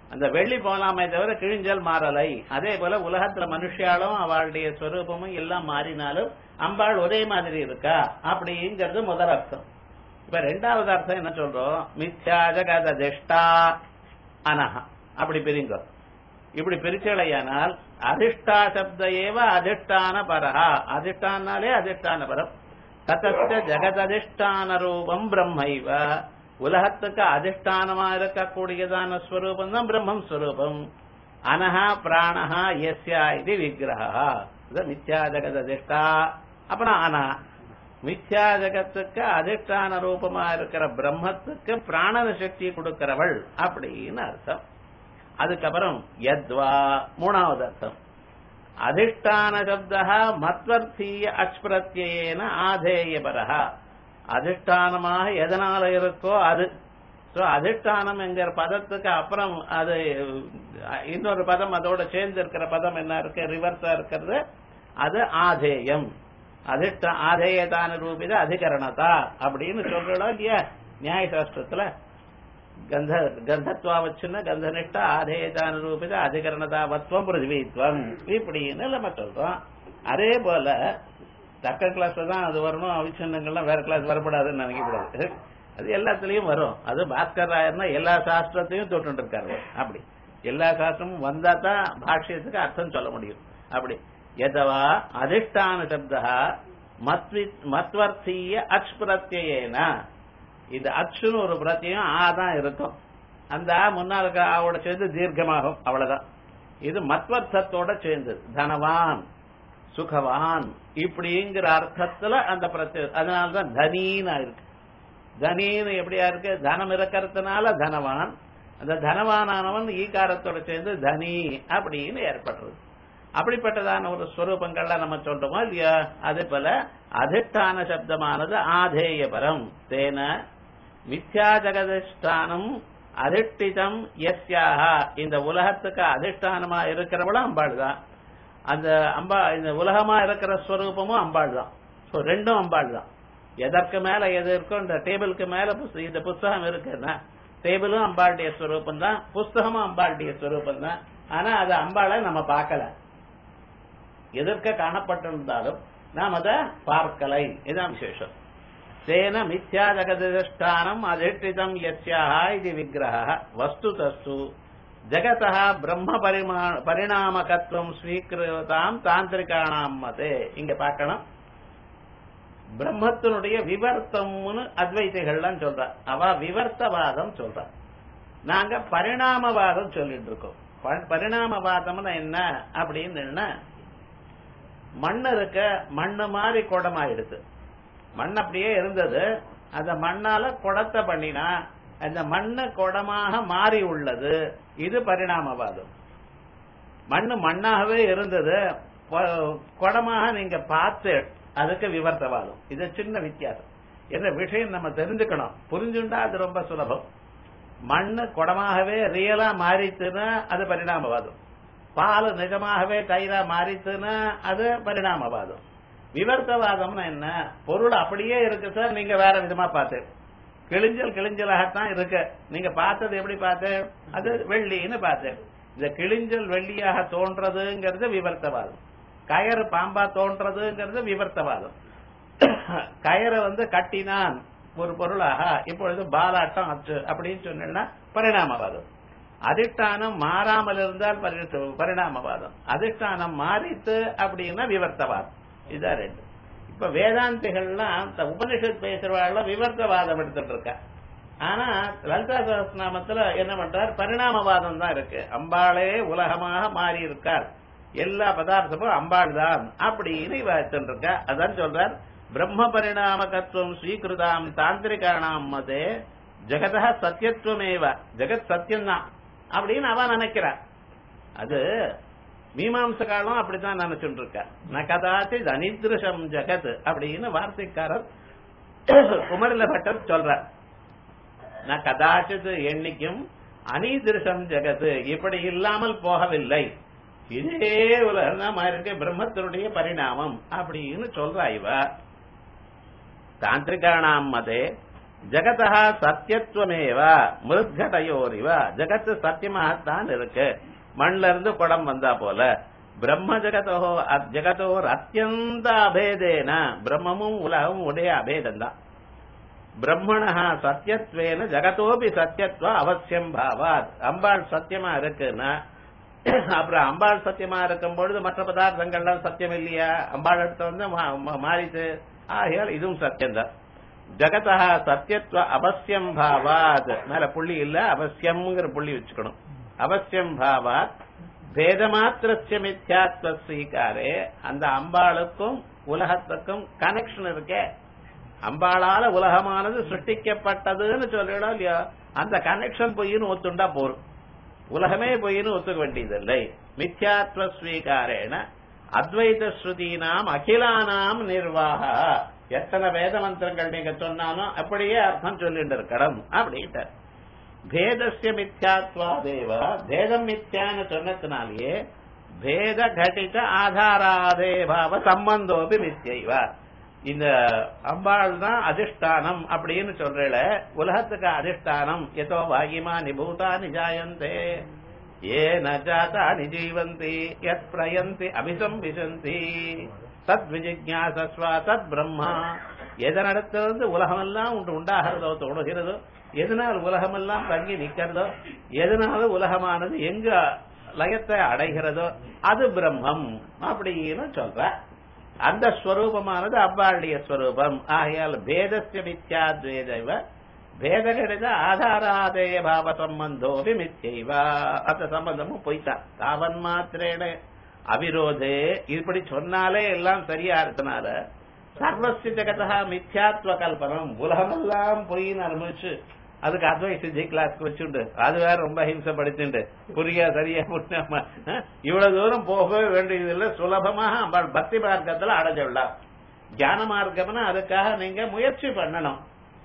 அந்த வெள்ளி போலாமே தவிர கிழிஞ்சல் மாறலை. அதே போல உலகத்துல மனுஷியாலும் அவளுடைய ஸ்வரூபமும் எல்லாம் மாறினாலும் அம்பாள் ஒரே மாதிரி இருக்கா அப்படிங்கிறது முதல் அர்த்தம். இப்ப ரெண்டாவது அர்த்தம் என்ன சொல்றோம்? மித்யா ஜகத திஷ்டா அனஹா அப்படி பிரிங்க. இப்படி பிரிச்சலையானால் அதிஷ்டா சப்த ஏவ அதிஷ்டான பரஹா, அதிஷ்டானாலே அதிஷ்டான பரம். ததஸ்ய ஜெகததிஷ்டான ரூபம் பிரம்மைவ, உலகத்துக்கு அதிஷ்டானமா இருக்கக்கூடியதான ஸ்வரூபம் தான் பிரம்மம் ஸ்வரூபம். அனஹா பிராணஹா யஸ்யா இது விக்கிரஹா. இது மித்யா ஜெகததிஷ்டா. அப்புறம் அனஹா மித்யா ஜெகத்துக்கு அதிஷ்டான ரூபமா இருக்கிற பிரம்மத்துக்கு பிராணன சக்தி கொடுக்கிறவள் அப்படின்னு அர்த்தம். அதுக்கப்புறம் யத்வா மூணாவது அர்த்தம். அதிஷ்டான சப்தா மத்வர்த்தீய அச்பிரத்யேன ஆதேயபரஹ, அதிஷ்டானமாக எதனால இருக்கோ அது. சோ அதிஷ்டானம் என்கிற பதத்துக்கு அப்புறம் அது இன்னொரு பதம் அதோட சேர்ந்து இருக்கிற பதம் என்ன இருக்கு, ரிவர்ஸா இருக்கிறது, அது ஆதேயம். அதிஷ்ட ஆதேயதான ரூபித அதிகரணதா அப்படின்னு சொல்றோம் இல்லையா நியாய சாஸ்திரத்துல. கந்த கந்தத்வாவச்சுன்னா கந்தனிஷ்ட ஆதேயதான ரூபித அதிகரணதாவத்வம் பிருத்திவித்வம் இப்படின்னு நம்ம சொல்றோம். அதே போல தக்க கிளாஸ்ல தான் அது வரணும், அவிச்சன்னங்கள்லாம் வேற கிளாஸ் வரப்படாதுன்னு நினைக்கக்கூடாது. அது எல்லாத்துலயும் வரும். அது பாஸ்கர் ராயர்னா எல்லா சாஸ்திரத்தையும் தொட்டு இருக்காரு. அப்படி எல்லா சாஸ்திரமும் வந்தா தான் பாஷ்யத்துக்கு அர்த்தம் சொல்ல முடியும். அப்படி எதவா அதிஷ்டான சப்தா மத்வர்த்தீய அச் பிரத்யேன, இது அச்சுன்னு ஒரு பிரத்யம் ஆ தான் இருக்கும். அந்த முன்னாள் ஆவோட சேர்ந்து தீர்க்கமாகும், அவ்வளவுதான். இது மத்வர்த்தத்தோட சேர்ந்தது. தனவான் சுகவான் இப்படிங்கிற அர்த்தத்துல அந்த பிரத்யம். அதனாலதான் தனீனா இருக்கு. தனீன்னு எப்படியா இருக்கு, தனம் இருக்கிறதுனால தனவான். அந்த தனவானவன் ஈகாரத்தோட சேர்ந்து தனி அப்படின்னு ஏற்படுறது. அப்படிப்பட்டதான ஒரு ஸ்வரூபங்கள்லாம் நம்ம சொல்றோமோ இல்லையா. அதே போல அதிஷ்டான சப்தமானது ஆதேயபரம். தேன மித்யா ஜெகதிஷ்டானம் அதிஷ்டிதம் யஸ்யாக, இந்த உலகத்துக்கு அதிஷ்டானமா இருக்கிறவளும் அம்பாள் தான். அந்த அம்பா இந்த உலகமா இருக்கிற ஸ்வரூபமும் அம்பாள் தான். ரெண்டும் அம்பாள் தான். எதற்கு மேல எது இருக்கும், இந்த டேபிளுக்கு மேல இந்த புஸ்தகம் இருக்குன்னா டேபிளும் அம்பாளுடைய ஸ்வரூபம் தான், புஸ்தகமும் அம்பாளுடைய ஸ்வரூபம் தான். ஆனா அது அம்பாளை நம்ம பார்க்கல. எதற்க காணப்பட்டிருந்தாலும் நாம் அதை பார்க்கலை. இதுதான் விசேஷம். தேன மித்யா ஜெகதிஷ்டானம் அதிஷ்டிதம் யஸ்யாஹ இது விக்கிரஹ வஸ்து தஸ்து ஜெகதஹ பிரம்ம பரிமா பரிணாமகத்துவம் ஸ்வீகிருதாம் தாந்திரிகாணாம் மதே. இங்க பார்க்கணும், பிரம்மத்தினுடைய விவர்த்தம்னு அத்வைதிகள்லாம் சொல்ற. அவ விவர்த்தவாதம் சொல்ற. நாங்க பரிணாமவாதம் சொல்லிட்டு இருக்கோம். பரிணாமவாதம்னா என்ன அப்படின்னு, மண்ணு இருக்க மண்ணு மாதிரி குடமாயிடுது. மண் அப்படியே இருந்தது, அந்த மண்ணால குடத்தை பண்ணினா அந்த மண்ணு குடமாக மாறி உள்ளது. இது பரிணாமவாதம். மண்ணு மண்ணாகவே இருந்தது, குடமாக நீங்க பார்த்து, அதுக்கு விவர்த்தவாதம். இது சின்ன வித்தியாசம். என்ற விஷயம் நம்ம தெரிஞ்சுக்கணும், புரிஞ்சுண்டா அது ரொம்ப சுலபம். மண்ணு குடமாகவே ரியலா மாறித்துன்னா அது பரிணாமவாதம். பால் நிஜமாகவே தயிரா மாறித்துன்னா அது பரிணாமவாதம். விவர்த்தவாதம்னா என்ன, பொருள் அப்படியே இருக்கு சார், நீங்க வேற விதமா பார்த்து, கிழிஞ்சல் கிழிஞ்சலாகத்தான் இருக்கு, நீங்க பார்த்தது எப்படி பார்த்து, அது வெள்ளின்னு பார்த்து. இந்த கிழிஞ்சல் வெள்ளியாக தோன்றதுங்கிறது விவர்த்தவாதம். கயறு பாம்பா தோன்றதுங்கிறது விவர்த்தவாதம். கயரை வந்து கட்டினான் ஒரு பொருளாக, இப்பொழுது பாலாட்டம் அச்சு அப்படின்னு சொன்னா பரிணாமவாதம். அதிஷ்டானம் மாறாமல் இருந்தால் பரிணாமவாதம். அதிஷ்டானம் மாறித்து அப்படின்னா விவர்த்தவாதம். இதுதான் ரெண்டு. இப்ப வேதாந்திகள்லாம் உபனிஷத் பேசுறவாள் விவர்த்தவாதம் எடுத்துட்டு இருக்க. ஆனா லலிதா சஹஸ்ரநாமத்துல என்ன பண்றார், பரிணாமவாதம் தான் இருக்கு. அம்பாளே உலகமாக மாறி இருக்கார், எல்லா பதார்த்தமும் அம்பாள் தான் அப்படின்னு இவ எடுத்துட்டு இருக்க. அதான் சொல்றார், பிரம்ம பரிணாமகத்துவம் ஸ்வீகிருதாம் தாந்திரிகாணாம் மதே ஜெகதா சத்தியத்துவமேவ, ஜெகத் சத்தியம்தான் அப்படின்னு அவ நினைக்கிறார். அது மீமாம்சகாலம் அப்படித்தான் நினைச்சுட்டு இருக்க. ந கதாச்சி அனிதிருஷம் ஜெகத் அப்படின்னு வார்த்தைக்காரர் குமரில பட்டர் சொல்றார். ந கதாச்சித் எண்ணிக்கும் அனிதிருஷம் ஜெகத் இப்படி இல்லாமல் போகவில்லை, இதே உலகம் தான் இருக்கு, பிரம்மத்தினுடைய பரிணாமம் அப்படின்னு சொல்றா இவ. தாந்திரிகாணாம் மதே ஜகதா சத்தியத்துவமேவ மிருத்கடையோரிவ, ஜகத்து சத்தியமாகத்தான் இருக்கு, மண்ல இருந்து குடம் வந்தா போல. பிரம்ம ஜகதோ ஜகதோர் அத்தியந்த அபேதேன, பிரம்மமும் உலகமும் உடைய அபேதம்தான். பிரம்மணா சத்தியத்வேன ஜகதோபி சத்தியத்துவ அவசியம் பாவாத், அம்பாள் சத்தியமா இருக்குன்னா அப்புறம் அம்பாள் சத்தியமா இருக்கும் பொழுது மற்ற பதார்த்தங்கள்லாம் சத்தியம் இல்லையா? அம்பாள் எடுத்து வந்து மாறிட்டு, ஆகையால் இதுவும் சத்தியம்தான். ஜகதா சத்தியத்துவ அவசியம் பாவாத், மேல புள்ளி இல்ல, அவசியம்ங்கிற புள்ளி வச்சுக்கணும். அவசியம் பாவாத் பேதமாத்திரஸ்ய மித்யாத்வ ஸ்வீகாரே, அந்த அம்பாளுக்கும் உலகத்துக்கும் கனெக்ஷன் இருக்கே, அம்பாளால உலகமானது சிருஷ்டிக்கப்பட்டதுன்னு சொல்லிடும் இல்லையா, அந்த கனெக்ஷன் பொய்னு ஒத்துண்டா போரும், உலகமே பொய்னு ஒத்துக்க வேண்டியதில்லை. மித்யாத்வ ஸ்வீகாரேன அத்வைத ஸ்ருதீனாம் அகிலானாம் நிர்வாக, எத்தனை வேத மந்திரங்கள் நீங்க சொன்னாலும் அப்படியே அர்த்தம் சொல்லிட்டு இருக்கணும் அப்படின்ட்டு. பேதஸ்ய மித்யாத்வாதேவ, பேதம் மித்யான்னு சொன்னதுனாலேயே பேத கட்டித ஆதாராதே பாவ சம்பந்தோபி மித்யைவ, இந்த அம்பாள் தான் அதிஷ்டானம் அப்படின்னு சொல்றேல, உலகத்துக்கு அதிஷ்டானம். எதோ வாகிமா நிபூதா நிஜாயந்தே ஏ நஜாதா நிஜீவந்தி யத் பிரயந்தி அபிசம்பிசந்தி தத் விஜிஜ்ஞாசஸ்வ தத் பிரம்மா, எதனிடத்திலிருந்து உலகமெல்லாம் உண்டு உண்டாகிறதோ தோணுகிறதோ, எதனால் உலகமெல்லாம் தங்கி நிக்கிறதோ, எதனால உலகமானது எங்க லயத்தை அடைகிறதோ அது பிரம்மம் அப்படின்னு சொல்ற. அந்த ஸ்வரூபமானது அம்பாளுடைய ஸ்வரூபம். ஆகையால் பேதஸ்ய மித்யாத்வேதைவ பேதகடித ஆதாராதேய பாவ சம்பந்தோபி மித்யைவா, அந்த சம்பந்தமும் போய்தான். தாவன் மாத்திரேன அவிரோதே, இப்படி சொன்னாலே எல்லாம் சரியா இருக்கனால சர்வஸ்ய ஜகதா மித்யாத்வ கல்பனம், உலகமெல்லாம் பொய்ன்னு ஆரம்பிச்சு அதுக்கு அத்வைத சித்தி கிளாஸ்க்கு வச்சுண்டு அது வேற ரொம்ப ஹிம்சப்படுத்திண்டு புரியா சரியா புரியாம இவ்வளவு தூரம் போகவே வேண்டியதில்லை, சுலபமாக அம்பாள் பக்தி மார்க்கத்துல அடைஞ்சிடலாம். தியான மார்க்கம்னா அதுக்காக நீங்க முயற்சி பண்ணணும்.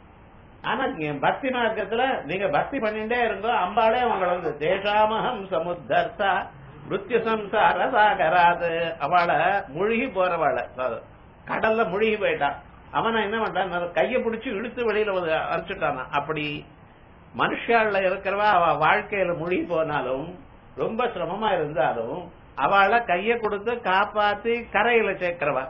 ஆனா பக்தி மார்க்கத்துல நீங்க பக்தி பண்ணிட்டே இருந்தோ அம்பாளே உங்களை வந்து தேசாமகம் சமுத்தர்த்தா மிருத்யு சம்சார சாகராது, அவளை முழுகி போறவாள கடல்ல முழுகி போயிட்டான். அவனை என்ன பண்றான், கையை பிடிச்சு இழுத்து வெளியில அனுப்பிச்சுட்டானா. அப்படி மனுஷால இருக்கிறவா அவ வாழ்க்கையில முழுகி போனாலும் ரொம்ப சிரமமா இருந்தாலும் அவளை கைய கொடுத்து காப்பாத்தி கரையில சேர்க்கிறவா.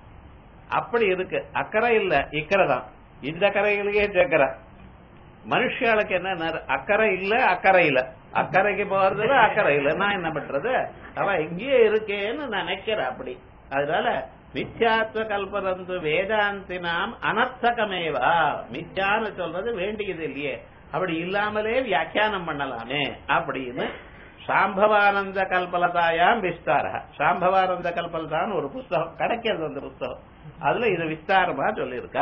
அப்படி இருக்கு. அக்கறை இல்ல இக்கரை தான், இந்த கரையிலேயே சேர்க்கிற மனுஷாளுக்கு என்ன அக்கறை இல்ல அக்கறை இல்ல, அக்கறைக்கு போறதுல அக்கறை இல்ல. நான் என்ன பண்றது, அவ இங்கேயே இருக்கேன்னு நினைக்கிற. அப்படி அதனால மித்யாத்வ கல்பனந்து வேதாந்தினாம் அனர்த்தகமேவா, மித்யான்னு சொல்றது வேண்டியது இல்லையே, அப்படி இல்லாமலே வியாக்கியானம் பண்ணலாமே அப்படின்னு சாம்பவானந்த கல்பலதாயாம் விஸ்தார. சாம்பவானந்த கல்பலதான் ஒரு புஸ்தகம் கிடைக்கிறது, அந்த புஸ்தகம் அதுல இது விஸ்தாரமா சொல்லியிருக்கா.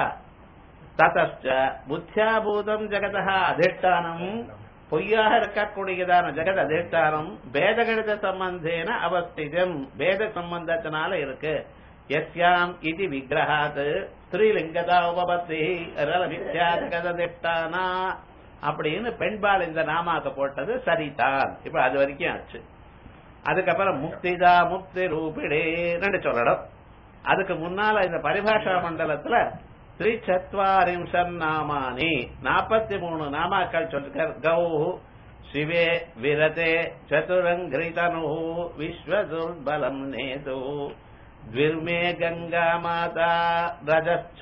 ததச்ச புத்தியாபூதம் ஜெகதா அதிஷ்டானம், பொய்யாக இருக்கக்கூடியதான ஜெகத் அதிஷ்டானம் பேதகணித சம்பந்தேன அவஸ்திதம், பேத சம்பந்தத்தினால இருக்கு. யஸ்யாம் இது விக்கிரகாத் ஸ்ரீலிங்கதா உபபத்தி, அதனால மித்யா ஜெகததிஷ்டானா அப்படின்னு பெண்பால் இந்த நாமாக்க போட்டது சரிதான். இப்ப அது வரைக்கும் ஆச்சு. அதுக்கப்புறம் முக்திதா முக்தி ரூபிடேன்னு சொல்லணும். அதுக்கு முன்னால இந்த பரிபாஷா மண்டலத்துல ஸ்ரீ சத்வாரிம்சன் நாமானி நாற்பத்தி மூணு நாமாக்கள் சொல்லிருக்கார். கௌ சிவே விரதே சதுரங்கிரிதனு விஸ்வதுர்பலம் நேது த்விர்மே கங்கா மாதா ரஜச்ச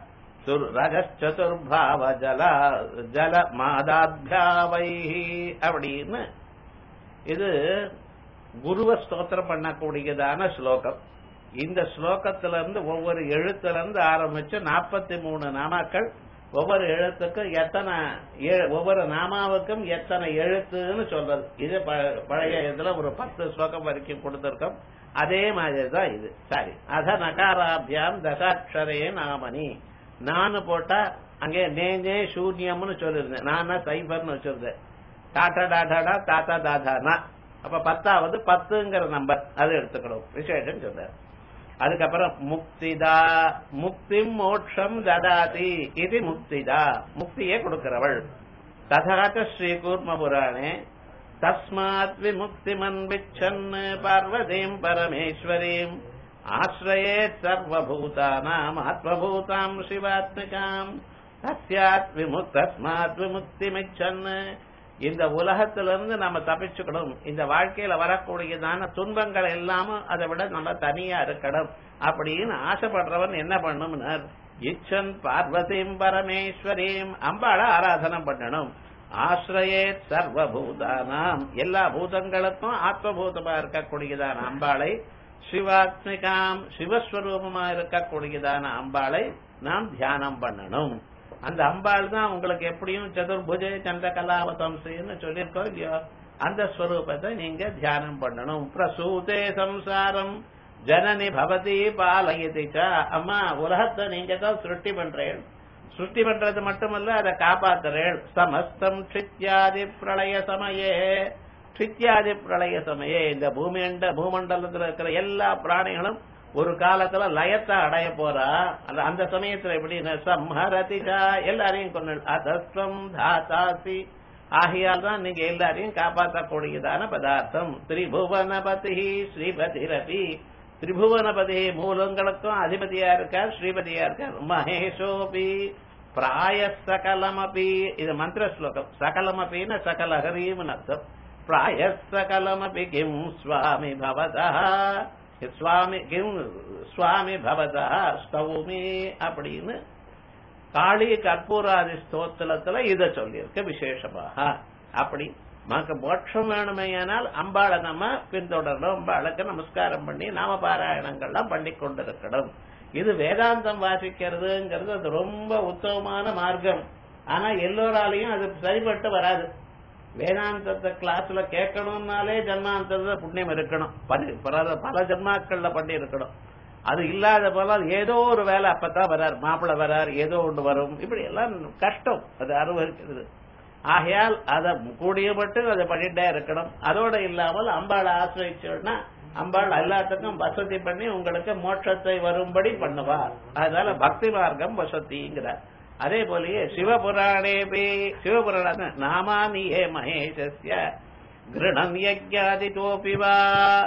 ரஜச்சதுர்பாவ ஜல ஜல மாதாத்யாவை அப்படின்னு இது குருவ ஸ்தோத்திரம் பண்ணக்கூடியதான ஸ்லோகம். இந்த ஸ்லோகத்தில இருந்து ஒவ்வொரு எழுத்துல இருந்து ஆரம்பிச்சு நாற்பத்தி மூணு நாமாக்கள், ஒவ்வொரு எழுத்துக்கும் எத்தனை ஒவ்வொரு நாமாவுக்கும் எத்தனை எழுத்துன்னு சொல்றது. இது பழைய இதுல ஒரு பத்து ஸ்லோகம் வரைக்கும் கொடுத்திருக்கோம். அதே மாதிரிதான் இது. சரி, அத நகாராபியாம் தசாட்சரே நாமனி, நானு போட்டா அங்கே நேஞ்சே சூன்யம்னு சொல்லிருந்தேன், நானா சைபர்னு வச்சிருந்தேன். டாட்டா டாடாடா தாத்தா தாதானா, அப்ப பத்தாவது பத்துங்கிற நம்பர் அது எடுத்துக்கணும் விசேஷம் சொல்ற. அதுக்கப்புறம் முக்திதா முக்தி மோட்சம் ததாதி இது முக்திதா, முக்தியே கொடுக்கிறவள். ததாச்ச ஸ்ரீ கூர்ம புராணே தஸ்மாத் விமுக்திமன் விச்சன் பார்வதீம் பரமேஸ்வரீம் ஆஸ்ரயே சர்வபூதானாம் ஆத்மபூதாம் சிவாத்மிகாம் தஸ்யாத் விமுக்தஸ்மாத் விமுக்திமிச்சன். இந்த உலகத்திலிருந்து நம்ம தப்பிச்சுக்கணும், இந்த வாழ்க்கையில வரக்கூடியதான துன்பங்கள் எல்லாமும் அதை விட நம்ம தனியா இருக்கணும் அப்படின்னு ஆசைப்படுறவன் என்ன பண்ணணும்னார், இச்சன் பார்வதிம் பரமேஸ்வரீம் அம்பாளை ஆராதனை பண்ணணும். ஆசிரயே சர்வபூதானாம் எல்லா பூதங்களுக்கும் ஆத்மபூதமா இருக்கக்கூடியதான அம்பாளை, சிவாத்மிகாம் சிவஸ்வரூபமா இருக்கக்கூடியதான அம்பாளை நாம் தியானம் பண்ணணும். அந்த அம்பாள் தான் உங்களுக்கு எப்படியும் சதுர்புஜ சந்திர கலாவதம்சன்னு சொல்லியிருக்கோம் இல்லையோ, அந்த ஸ்வரூபத்தை நீங்க தியானம் பண்ணணும். பிரசூதே சம்சாரம் ஜனனி பவதி பாலயதி ச. அம்மா உலகத்தை நீங்க தான் சிருஷ்டி பண்றேன், சிருஷ்டி பண்றது மட்டுமல்ல அதை காப்பாத்துறேன். சமஸ்தம் க்ஷித்யாதி பிரளய சமயே, க்ஷித்யாதி பிரளய சமயே இந்த பூமியண்ட பூமண்டலத்தில் இருக்கிற எல்லா பிராணிகளும் ஒரு காலத்துல லயத்தை அடைய போறா. அந்த சமயத்துல எப்படின்னு சம்ஹரதிஷா எல்லாரையும் கொண்டு அதஸ்வம் தாதாசி ஆகியால் தான் நீங்க எல்லாரையும் காப்பாற்றக்கூடியதான பதார்த்தம். திரிபுவனபதி ஸ்ரீபதிரபி, திரிபுவனபதி மூலங்களுக்கும் அதிபதியா இருக்கார், ஸ்ரீபதியா இருக்கார். மகேஷோபி பிராய சகலமபி, இது மந்திர ஸ்லோகம். சகலமபின்னு சகலஹரீம் அர்த்தம். பிராய சகலமபி கிம் சுவாமி பவதா, சுவாமி கிம் சுவாமி பவதா ஸ்தௌமி அப்படின்னு காளி கற்பூராதி ஸ்தோத்திரத்துல இத சொல்லியிருக்க விசேஷமாக. அப்படி நமக்கு மோட்சம் வேணுமையானால் அம்பாளை நம்ம பின்தொடரணும், அம்பாளுக்கு நமஸ்காரம் பண்ணி நாம பாராயணங்கள்லாம் பண்ணி கொண்டிருக்கணும். இது வேதாந்தம் வாசிக்கிறதுங்கிறது அது ரொம்ப உத்தமமான மார்க்கம். ஆனா எல்லோராலையும் அது சரிபட்டு வராது. வேதாந்தத்தை கிளாஸ்ல கேட்கணும்னாலே ஜன்மாந்தத்துல புண்ணியம் இருக்கணும், பல ஜன்மாக்கள்ல பண்ணி இருக்கணும். அது இல்லாத போல ஏதோ ஒரு வேலை அப்பதான் வரார், மாப்பிள்ள வரார், ஏதோ ஒன்று வரும், இப்படி எல்லாம் கஷ்டம் அது அனுபவிக்கிறது. ஆகையால் அதை கூடியப்பட்டு அதை பண்ணிட்டே இருக்கணும். அதோட இல்லாமல் அம்பாளை ஆசிரியச்சோன்னா அம்பாள் எல்லாத்துக்கும் வசதி பண்ணி உங்களுக்கு மோட்சத்தை வரும்படி பண்ணுவா. அதனால பக்தி மார்க்கம் வசதிங்கிறார். அதே போலயே சிவபுராணேபி, சிவபுராண நாமானியே மகேஷஸ்ய கிருணம் யஜ்ஞாதிதோபி வா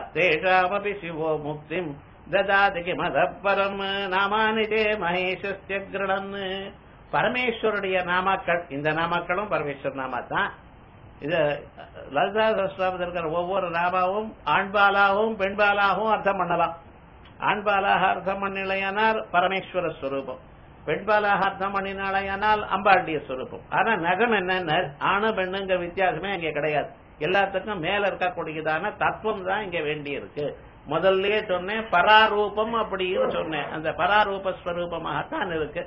தேஷாமபி சிவோ முக்திம் ததாதி கிமதப்பரம். நாமானிதே மகேஷஸ்ய கிருணம், பரமேஸ்வருடைய நாமாக்கள். இந்த நாமாக்களும் பரமேஸ்வர நாமா தான். இது லலிதா சஹஸ்ரநாமத்தில் இருக்கிற ஒவ்வொரு நாமாவும் ஆண்பாலாகவும் பெண்பாலாகவும் அர்த்தம் பண்ணலாம். ஆண்பாலாக அர்த்தம் பண்ணிலையானால் பரமேஸ்வர ஸ்வரூபம், பெண்பாலாக அர்த்தம் பண்ணினாலையானால் அம்பாளுடைய ஸ்வரூபம். ஆனா நகம் என்ன, ஆணு பெண்ணுங்கிற வித்தியாசமே இங்க கிடையாது. எல்லாத்துக்கும் மேல இருக்கக்கூடியதான தத்துவம் தான் இங்க வேண்டி இருக்கு. முதல்லயே சொன்னேன் பராரூபம் அப்படின்னு சொன்னேன். அந்த பராரூப ஸ்வரூபமாகத்தான் இருக்கு.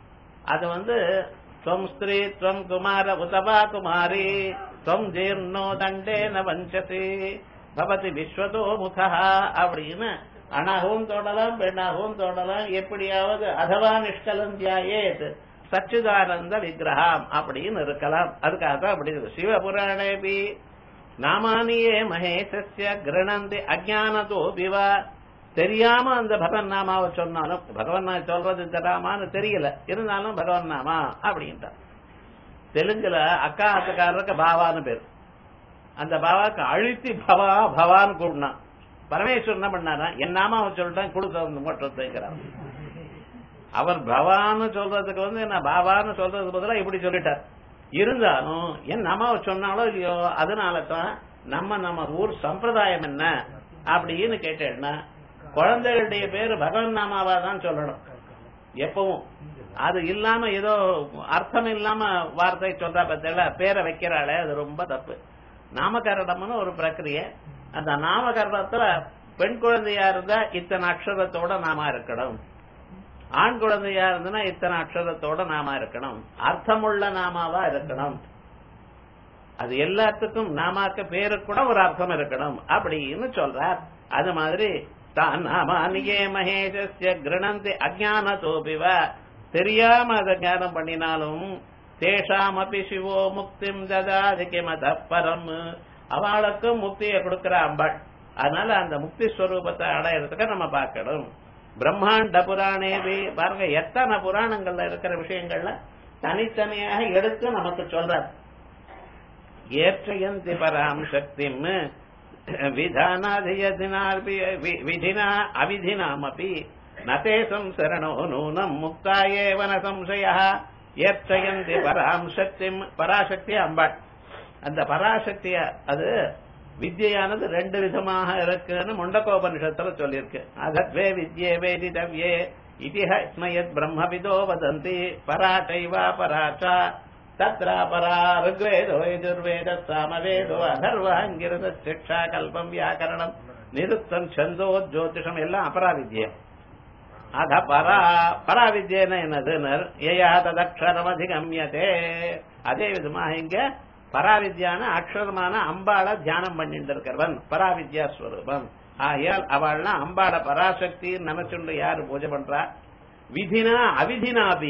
அது வந்து துவம் ஸ்திரீ துவம் குமார உதவா குமாரி துவம் ஜீர்ணோ தண்டேன வஞ்சதி பவதி விஸ்வதோ முகா அப்படின்னு ஆணாகவும் தோடலாம் பெண்ணாகவும் தோடலாம். எப்படியாவது அதவா நிஷ்கலந்தியாயேத் சச்சிதானந்த விக்கிரகம் அப்படின்னு இருக்கலாம். அதுக்காக அப்படி இருக்கு. சிவபுராணேபி நாமானியே மகேஷஸ்ய கிரணந்தி அஜானதோ பிவா, தெரியாம அந்த பகவன் நாமாவை சொன்னாலும், பகவன் நான் சொல்றது தராமான்னு தெரியல இருந்தாலும் பகவன் நாமா அப்படின்ட்டா. தெலுங்குல அக்கா அத்துக்காரருக்கு பாவான்னு பேர். அந்த பாவாக்கு அழுத்தி பவா பவான்னு கூப்பினான். பரமேஸ்வரன் என்ன பண்ணாரா, என் நாமாவை சொல்லிட்டேன் கொடுத்த மோட்டத்தைங்கிறார். அவர் பவான்னு சொல்றதுக்கு வந்து என்ன பாவான்னு சொல்றதுக்கு பதிலாக இப்படி சொல்லிட்டார். இருந்தாலும் என் நாமாவை சொன்னாலோ இல்லையோ, அதனாலதான் நம்ம நம்ம ஊர் சம்பிரதாயம் என்ன அப்படின்னு கேட்டேன்னா குழந்தைகளுடைய பேரு பகவன் நாமாவா தான் சொல்லணும் எப்பவும். அது இல்லாம ஏதோ அர்த்தம் இல்லாம வார்த்தை சொல்றா பத்தில பேரை வைக்கிறாளே, அது ரொம்ப தப்பு. நாமகரணம்னு ஒரு பிரக்கிரிய. அந்த நாமகரணத்துல பெண் குழந்தையா இருந்தா இத்தனை அக்ஷரத்தோட நாம இருக்கணும், ஆண் குழந்தையா இருந்ததுன்னா இத்தனை அக்ஷரத்தோட நாம இருக்கணும், அர்த்தமுள்ள நாமாவா இருக்கணும். அது எல்லாத்துக்கும் நாமாக்க பேருக்கு கூட ஒரு அர்த்தம் இருக்கணும் அப்படின்னு சொல்றார். அது மாதிரி நாமானியே மகேஷஸ்ய கிருணந்தி அஜானதோபிவ, தெரியாம அதை ஞானம் பண்ணினாலும் தேஷாம் அபி சிவோ முக்திம் ததாதி கிமதப்பரம், அவளுக்கும் முக்தியை கொடுக்கிற அம்பாள். அதனால அந்த முக்தி ஸ்வரூபத்தை அடையறதுக்கு நம்ம பார்க்கணும். பிரம்மாண்ட புராணேவி பாருங்க, எத்தனை புராணங்கள்ல இருக்கிற விஷயங்கள்ல தனித்தனியாக எடுத்து நமக்கு சொல்றார். ஏற்றயந்தி பராம் சக்திம் விதானாதினா விதினா அவிதினாமபி நதே சம்சரணோ நூனம் முக்தாயேவன சம்சய ஏற்றயந்தி பராம் சக்தி பராசக்தி அம்பாள். அந்த பராசக்திய அது வித்யானது ரெண்டு விதமாக இருக்குன்னு முண்டகோபனிஷத்துல சொல்லியிருக்கு. அதத்வே வித்யே வேதிதவ்யே இதிஹஸ்மயத் பிரம்மவிதோ வதந்தி பராட்டைவா பராச்சா தத்ரா பரா ருக்வேதோ யஜுர்வேத சாமவேதோ அதர்வாங்கிருத சிக்ஷா கல்பம் வியாக்கரணம் நிருத்தம் சந்தோ ஜோதிஷம் எல்லாம் அபராவித்யம். அத பரா பராவித்யன்னு என்னது ஏயா ததக்ஷரம் அதிகம்யதே. அதே விதமாக இங்க பராவித்யான அக்ஷரமான அம்பாளை தியானம் பண்ணிட்டு இருக்கிறவன் பராவித்யா ஸ்வரூபம். ஆகையால் அவள்னா அம்பாள பராசக்தி நினைச்சுண்டு யாரு பூஜை பண்றா. விதினா அவிதினாபி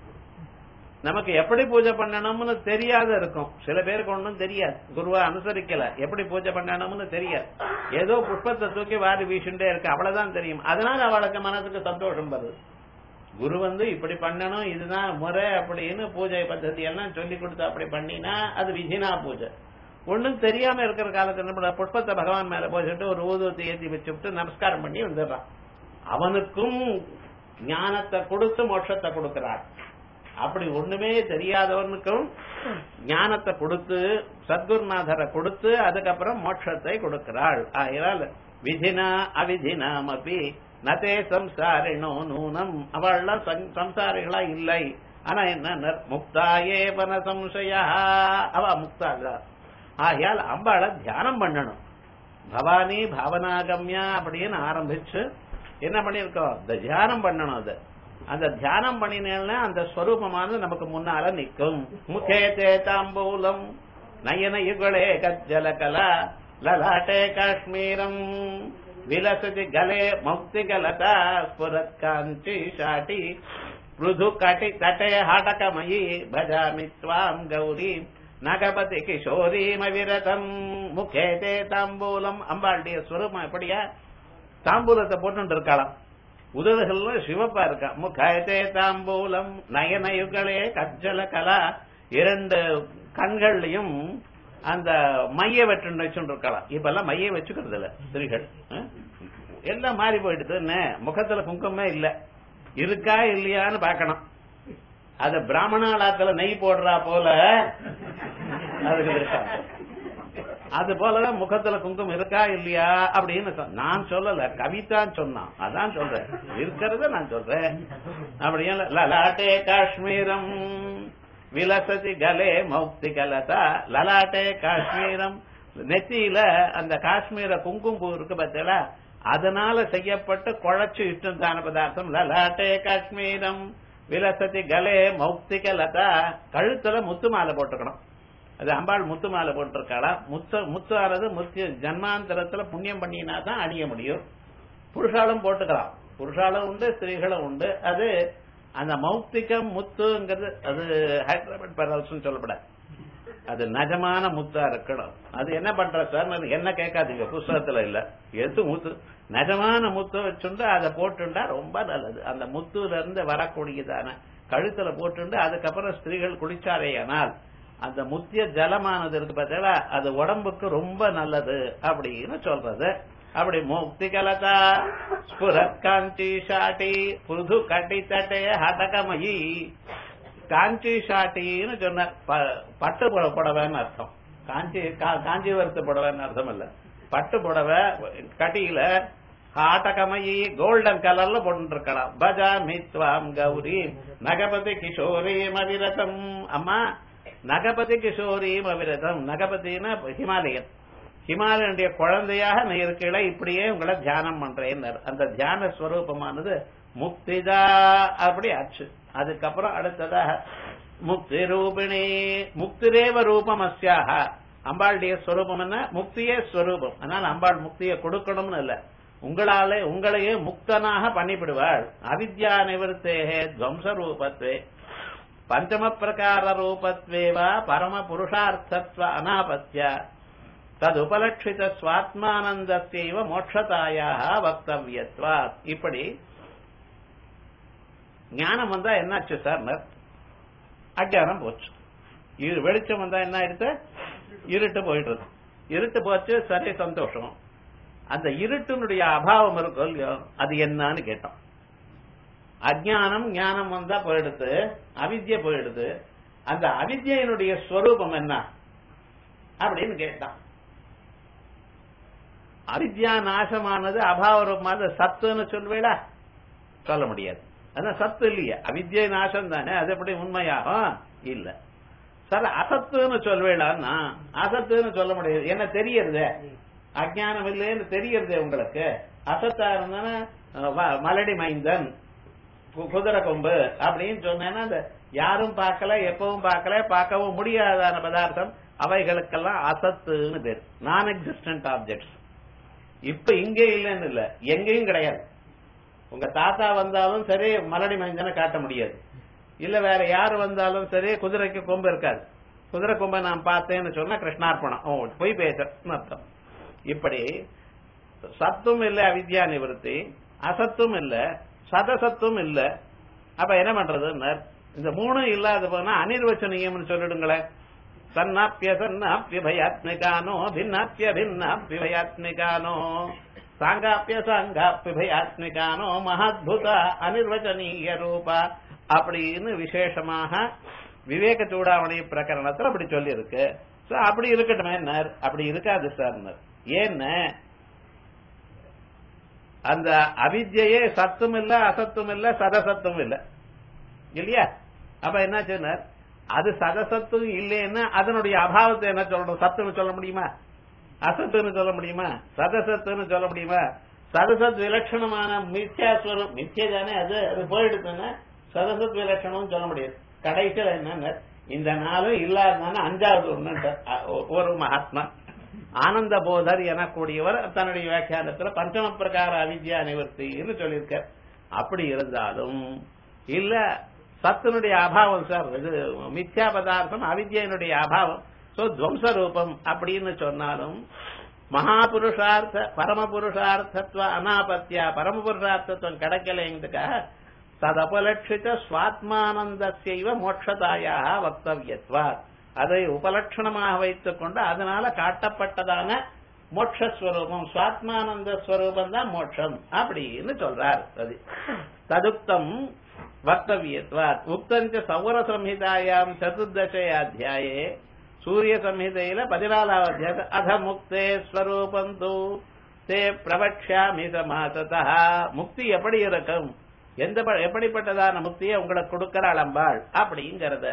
நமக்கு எப்படி பூஜை பண்ணணும்னு தெரியாத இருக்கும். சில பேருக்கு ஒன்றும் தெரியாது, குருவா அனுசரிக்கல, எப்படி பூஜை பண்ணணும்னு தெரியாது. ஏதோ புஷ்பத்தை தூக்கி வாரி வீசுண்டே இருக்கு, அவ்வளவுதான் தெரியும். அதனால அவளுக்கு மனசுக்கு சந்தோஷம் வருது. குரு வந்து இப்படி பண்ணணும், இதுதான் முறை அப்படின்னு பூஜை பద్ధதி எல்லாம் சொல்லி கொடுத்து அப்படி பண்ணினா அது விதினா பூஜை. ஒன்னும் தெரியாம இருக்கிற காலத்துல புஷ்பத்தை பகவான் மேல போச்சுட்டு ஒரு ஊதுவத்தை ஏற்றி வச்சுட்டு நமஸ்காரம் பண்ணி வந்துடுறான். அவனுக்கும் ஞானத்தை கொடுத்து மோட்சத்தை கொடுக்கிறார். அப்படி ஒண்ணுமே தெரியாதவனுக்கும் ஞானத்தை கொடுத்து சத்குருநாதரை கொடுத்து அதுக்கப்புறம் மோட்சத்தை கொடுக்கிறாள். ஆகையால் விதினா அவிதினாம் அப்படி நதே சம்சாரிணோ நூனம் அவள்லாம் சம்சாரிகளா இல்லை. ஆனா என்ன முக்தாயே பன சம்சயா அவ முக்தா. ஆகையால் அம்பாளை தியானம் பண்ணணும். பவானி பாவனாகம்யா அப்படின்னு ஆரம்பிச்சு என்ன பண்ணிருக்கோம், இந்த தியானம் பண்ணணும். அது அந்த தியானம் பண்ணினா அந்த ஸ்வரூபமானது நமக்கு முன்னால நிற்கும். முகே தே தாம்பூலம் நயன யுகலே கஜ்ஜல கலா லலாட்டே காஷ்மீரம் விலசதி கலே முக்தி கலதா ஸ்புரத் காஞ்சி ஷாட்டி பிருது கட்டி தட்டே ஹாடகமயி பஜாமி த்வாம் கௌரி நகபதி கிஷோரீம் அவிரதம். முகே தே தாம்பூலம் அம்பாளுடைய ஸ்வரூபம் எப்படியா, தாம்பூலத்தை போட்டு இருக்கலாம், உதடுகள்ல சிவப்பா இருக்கா. முகே தாம்பூலம் நயனயுகளே கஜ்ஜல கலா இரண்டு கண்கள்லயும் அந்த மைய வெட்டு வச்சுட்டு இருக்கலாம். இப்ப எல்லாம் மைய வச்சுக்கிறது இல்ல ஸ்திரீகள், எல்லாம் மாறி போயிடுது. முகத்துல குங்குமே இல்ல, இருக்கா இல்லையான்னு பாக்கணும். அது பிராமணாலத்துல நெய் போடுறா போல அதுக்கு இருக்கா. அது போலதான் முகத்துல குங்குமம் இருக்கா இல்லையா அப்படின்னு நான் சொல்லல, கவிதான் சொன்னான். அதான் சொல்றேன், இருக்கிறத நான் சொல்றேன். அப்படியே லலாட்டே காஷ்மீரம் விலசதி கலே மௌக்தி கலதா லலாட்டே காஷ்மீரம் நெத்தியில அந்த காஷ்மீர குங்கும்பூ இருக்கு பார்த்தல, அதனால செய்யப்பட்டு குழைச்சு இஷ்டந்தான பதார்த்தம் லலாட்டே காஷ்மீரம் விலசதி கலே மௌக்தி கலதா. கழுத்துல முத்து மாலை போட்டுக்கணும். அது அம்பாள் முத்து மாலை போட்டிருக்காளா. முத்து முத்து ஆறது முத்து ஜன்மாந்தரத்துல புண்ணியம் பண்ணினா தான் அணிய முடியும். புருஷாலும் போட்டுக்கலாம், புருஷாலும் உண்டு ஸ்திரீகளும் உண்டு. அது அந்த மௌக்திகம் முத்துங்கிறது அது ஹைதராபாத் பெரல்ஸ் சொல்லப்படாது, அது நிஜமான முத்தா இருக்கணும். அது என்ன பண்ற சார் என்ன கேட்காதீங்க, புஸ்தகத்துல இல்ல, எது முத்து நிஜமான முத்து வச்சுண்டு அதை போட்டுண்டா ரொம்ப நல்லது. அந்த முத்துல இருந்து வரக்கூடியதான கழுத்துல போட்டுண்டு அதுக்கப்புறம் ஸ்திரீகள் குளிச்சாரையானால் அந்த முத்திய ஜலமானது இருக்கு பார்த்தா அது உடம்புக்கு ரொம்ப நல்லது அப்படின்னு சொல்றது. அப்படி முக்தி கலதா ஸ்புரத் காஞ்சி ஷாட்டி புது கட்டி தட்டே ஹதகமயி. காஞ்சி ஷாட்டின்னு சொன்ன பட்டு புடவைன்னு அர்த்தம். காஞ்சி காஞ்சிவரத்து புடவைன்னு அர்த்தம் இல்ல, பட்டு புடவை கட்டியில ஹாட்டகமயி கோல்டன் கலர்ல போட்டு இருக்கலாம். பஜா மித்வாம் கௌரி நகபதி கிஷோரீம் அவிரதம். அம்மா நகபதி கிஷோரீம் அவிரதம். நகபதினா ஹிமாலயன், ஹிமாலயனுடைய குழந்தையாக நீ இருக்கல, இப்படியே உங்களை தியானம் பண்றேன். அந்த தியான ஸ்வரூபமானது முக்திதா அப்படி ஆச்சு. அதுக்கப்புறம் அடுத்ததாக முக்தி ரூபிணி முக்திரேவ ரூபம் அஸ்யாக. அம்பாளுடைய ஸ்வரூபம் என்ன, முக்தியே ஸ்வரூபம். அதனால அம்பாள் முக்தியை கொடுக்கணும்னு இல்ல, உங்களாலே உங்களையே முக்தனாக பண்ணிவிடுவாள். அவித்யா நிவர்த்தேகே துவம்ச ரூபத்வே பஞ்சம பிரகார ரூபத்வேவா பரம புருஷார்த்தத்வ அநாபத்ய ததுபலட்சித ஸ்வாத்மானந்தஸ்யைவ மோட்சதாயாக வக்தவ்யத்வா. இப்படி ஞானம் வந்தா என்னாச்சு சார், அஜ்ஞானம் போச்சு. வெளிச்சம் வந்தா என்ன ஆயிடுச்சு, இருட்டு போயிடுறது. இருட்டு போச்சு, சரி சந்தோஷம். அந்த இருட்டினுடைய அபாவம் இருக்கும் இல்லையோ, அது என்னன்னு கேட்டோம். அஜ்ஞானம் ஞானம் வந்தா போயிடுது, அவித்யை போயிடுது. அந்த அவித்யினுடைய ஸ்வரூபம் என்ன அப்படின்னு கேட்டான். அவித்யா நாசமானது அபாவ ரூபமானது சத்துன்னு சொல்வேடா, சொல்ல முடியாது. அதான் சத்து இல்லையா, அவித்யை நாசம் தானே, அது எப்படி உண்மையாகும்? இல்ல சார். அசத்துன்னு சொல்வேடான்னா அசத்துன்னு சொல்ல முடியாது, என்ன தெரியறது, அஜ்ஞானம் இல்லைன்னு தெரியறது உங்களுக்கு. அசத்தா இருந்தானா மலடி மைந்தன் குதிரை கொம்பு அப்படின்னு சொன்னேன்னா அந்த யாரும் பார்க்கல, எப்பவும் பார்க்கல, பார்க்கவும் முடியாதான பதார்த்தம், அவைகளுக்கெல்லாம் அசத்துன்னு பேர், நான் எக்ஸிஸ்டன்ட் ஆப்ஜெக்ட்ஸ். இப்ப இங்கே இல்லைன்னு இல்ல, எங்கேயும் கிடையாது. உங்க தாத்தா வந்தாலும் சரி மலடி மைந்தனை காட்ட முடியாது, இல்ல வேற யாரு வந்தாலும் சரி குதிரைக்கு கொம்பு இருக்காது. குதிரை கொம்பை நான் பார்த்தேன்னு சொன்னா கிருஷ்ணார்ப்பணம், போய் பேசுறேன்னு அர்த்தம். இப்படி சத்தும் இல்ல அவித்யா நிவர்த்தி, அசத்தும் இல்ல, சதசத்தும் இல்ல. அப்ப என்ன பண்றது? இந்த மூணும் இல்லாத போனா அனிர்வச்சனீயம்னு சொல்லிடுங்களேன். சன்னாப்பிய சன்னாப்பிய பயாத்மிகானோ பின்னாப்பிய பின்னாப்பிய பயாத்மிகானோ சாங்காப்பிய சாங்காப்பிய பயாத்மிகானோ மகாத்புத அனிர்வச்சனீய ரூபா அப்படின்னு விசேஷமாக விவேக சூடாமணி பிரகரணத்துல அப்படி சொல்லி இருக்கு. அப்படி இருக்கட்டுமே, அப்படி இருக்காது சார். ஏன்னு அந்த அவித்யே சத்தும் இல்ல, அசத்தும் இல்ல, சதசத்தும் இல்ல இல்லையா? அப்ப என்ன சொன்னார்? அது சதசத்தும் இல்லைன்னா அதனுடைய அபாவத்தை என்ன சொல்லணும்? சத்துன்னு சொல்ல முடியுமா? அசத்துன்னு சொல்ல முடியுமா? சதசத்துன்னு சொல்ல முடியுமா? சதசத் விலட்சணமான மித்யாஸ்வரம் மித்யா தானே, அது அது போயிடுச்சுன்னா சதசத் விலட்சணம் சொல்ல முடியாது. கடைசியில் என்ன, இந்த நாளும் இல்லாதனால அஞ்சாவது ஒண்ணு ஒரு மகாத்மா ஆனந்த போதர் எனக்கூடியவர் தன்னுடைய வியாக்கியானத்துல பஞ்சம பிரகார அவித்யா நிவர்த்தின்னு சொல்லியிருக்கார். அப்படி இருந்தாலும் இல்ல சத்தினுடைய அபாவம் சார், இது மித்யா பதார்த்தம் அவித்யினுடைய அபாவம், சோ துவம்ச ரூபம் அப்படின்னு சொன்னாலும் மகாபுருஷார்த்த பரமபுருஷார்த்தத்துவ அனாபத்தியா பரமபுருஷார்த்தத்துவம் கிடைக்கலைங்கிறதுக்காக ததபலட்சித சுவாத்மானந்தஸ்யைவ மோட்சதாயா வக்தவ்யத்வாத், அதை உபலட்சணமாக வைத்துக் கொண்டு அதனால காட்டப்பட்டதான மோட்சஸ்வரூபம் சுவாத்மானந்த ஸ்வரூபம் தான் மோட்சம் அப்படின்னு சொல்றார். ததுக்தம் வக்தவ்யத்வாத். உக்தஞ்ச சௌர சம்ஹிதாயாம் சதுர்தசே அத்தியாயே, சூரிய சம்ஹிதையில பதினாலாவது அத்தியாய அத முக்தே ஸ்வரூபம் தூ தே பிரவக்ஷ்யாமி சமாசதா. முக்தி எப்படி இருக்கும், எந்த எப்படிப்பட்டதான முக்தியை உங்களுக்கு கொடுக்கிற அலம்பாள் அப்படிங்கறத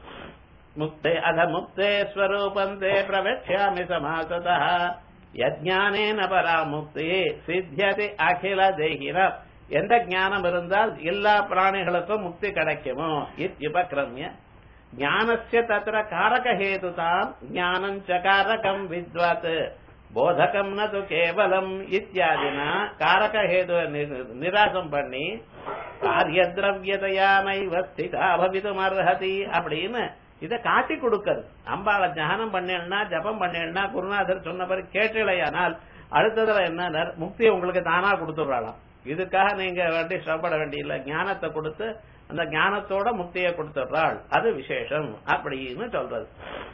முக்தே அத முக்தே ஸ்வரூபம் தே பிரவக்ஷ்யாமி சமாசதா யஜ்ஞானேன பரா முக்தி சித்தியதி அகில தேகினம். எந்த ஞானம் இருந்தால் எல்லா பிராணிகளுக்கும் முக்தி கிடைக்குமோ இத்யுபக்ரம்ய ஞானஸ்ய தத்ர காரகஹேதுதாம் ஞானம் சகாரகம் வித்வத் போதகம் நது கேவலம் இத்தியாதினா காரகஹேது நிராசம் பண்ணி காரியத்ரவ்யதயா நைவ ஸ்திதா பவிதும் அர்ஹதி அப்படின்னு இத காட்டி கொடுக்கிறது. அம்பாளை தியானம் பண்ணேன்னா ஜபம் பண்ணேன்னா குருநாதர் சொன்னபடி கேட்டலையானால் அடுத்ததுல என்ன முக்தியை உங்களுக்கு தானா கொடுத்துடுறாளாம். இதுக்காக நீங்க வேண்டி சிரமப்பட வேண்டியில்லை, ஞானத்தை கொடுத்து அந்த ஞானத்தோட முக்தியை கொடுத்துடுறாள், அது விசேஷம் அப்படின்னு சொல்றது.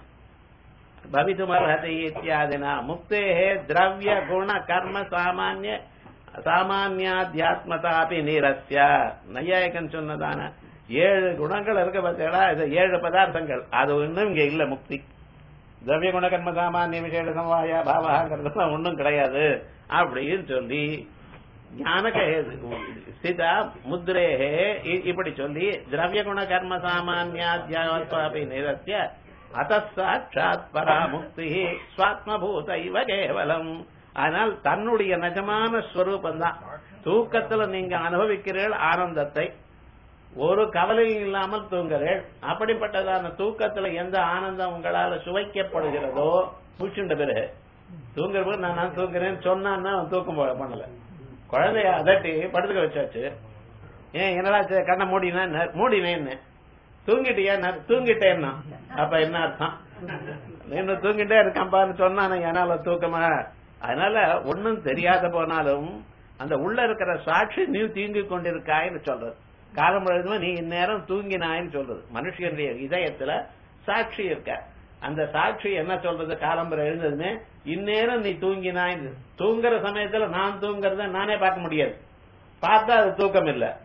பவிதுமர்ஹதி இத்தியாதினா முக்தேஹே திரவிய குண கர்ம சாமானிய சாமானியாத்யாத்மதாபி நீரஸ்ய. நையாயிகன் சொன்னதான ஏழு குணங்கள் இருக்க பார்த்தீங்களா, இது ஏழு பதார்த்தங்கள், அது ஒன்றும் இங்க இல்ல. முக்தி திரவிய குண கர்ம சாமானிய விசேஷ சமவாயா பாவகாங்கிறது ஒன்றும் கிடையாது அப்படின்னு சொல்லி ஞானக ஸ்திதா முத்ரேஹே இப்படி சொல்லி திரவிய குண கர்ம சாமானியாத்யாத்மதாபி நீரஸ்ய அத சாட்சாத் பராமுக்தி ஸ்வாத்மபூத இவ கேவலம். ஆனால் தன்னுடைய நிஜமான ஸ்வரூபம் தான். தூக்கத்துல நீங்க அனுபவிக்கிறீர்கள் ஆனந்தத்தை, ஒரு கவலையும் இல்லாமல் தூங்குறீர்கள். அப்படிப்பட்டதான தூக்கத்துல எந்த ஆனந்தம் உங்களால சுவைக்கப்படுகிறதோ பூச்சுண்ட பிறகு தூங்குற போது நான் நான் தூங்குறேன்னு சொன்னான்னா தூக்கம் பண்ணல, குழந்தைய அதட்டி படுத்துக்க வச்சாச்சு. ஏன் என்னடா கண்ணை மூடினா மூடினேன்னு தூங்கிட்டியா தூங்கிட்டேன்னா அப்ப என்ன அர்த்தம்? இன்னும் தூங்கிட்டே இருக்கான்பான்னு சொன்னா என்னால தூக்கமா? அதனால ஒன்னும் தெரியாத போனாலும் அந்த உள்ள இருக்கிற சாட்சி நீ தூங்கி கொண்டிருக்காயின்னு சொல்றது. காலம் எழுதுமா நீ இந்நேரம் தூங்கினாயின்னு சொல்றது. மனுஷனுடைய இதயத்துல சாட்சி இருக்க, அந்த சாட்சி என்ன சொல்றது? காலம்பரை எழுந்ததுன்னு இந்நேரம் நீ தூங்கினாய். தூங்குற சமயத்துல நான் தூங்குறத நானே பார்க்க முடியாது, பார்த்தா அது தூக்கம் இல்ல.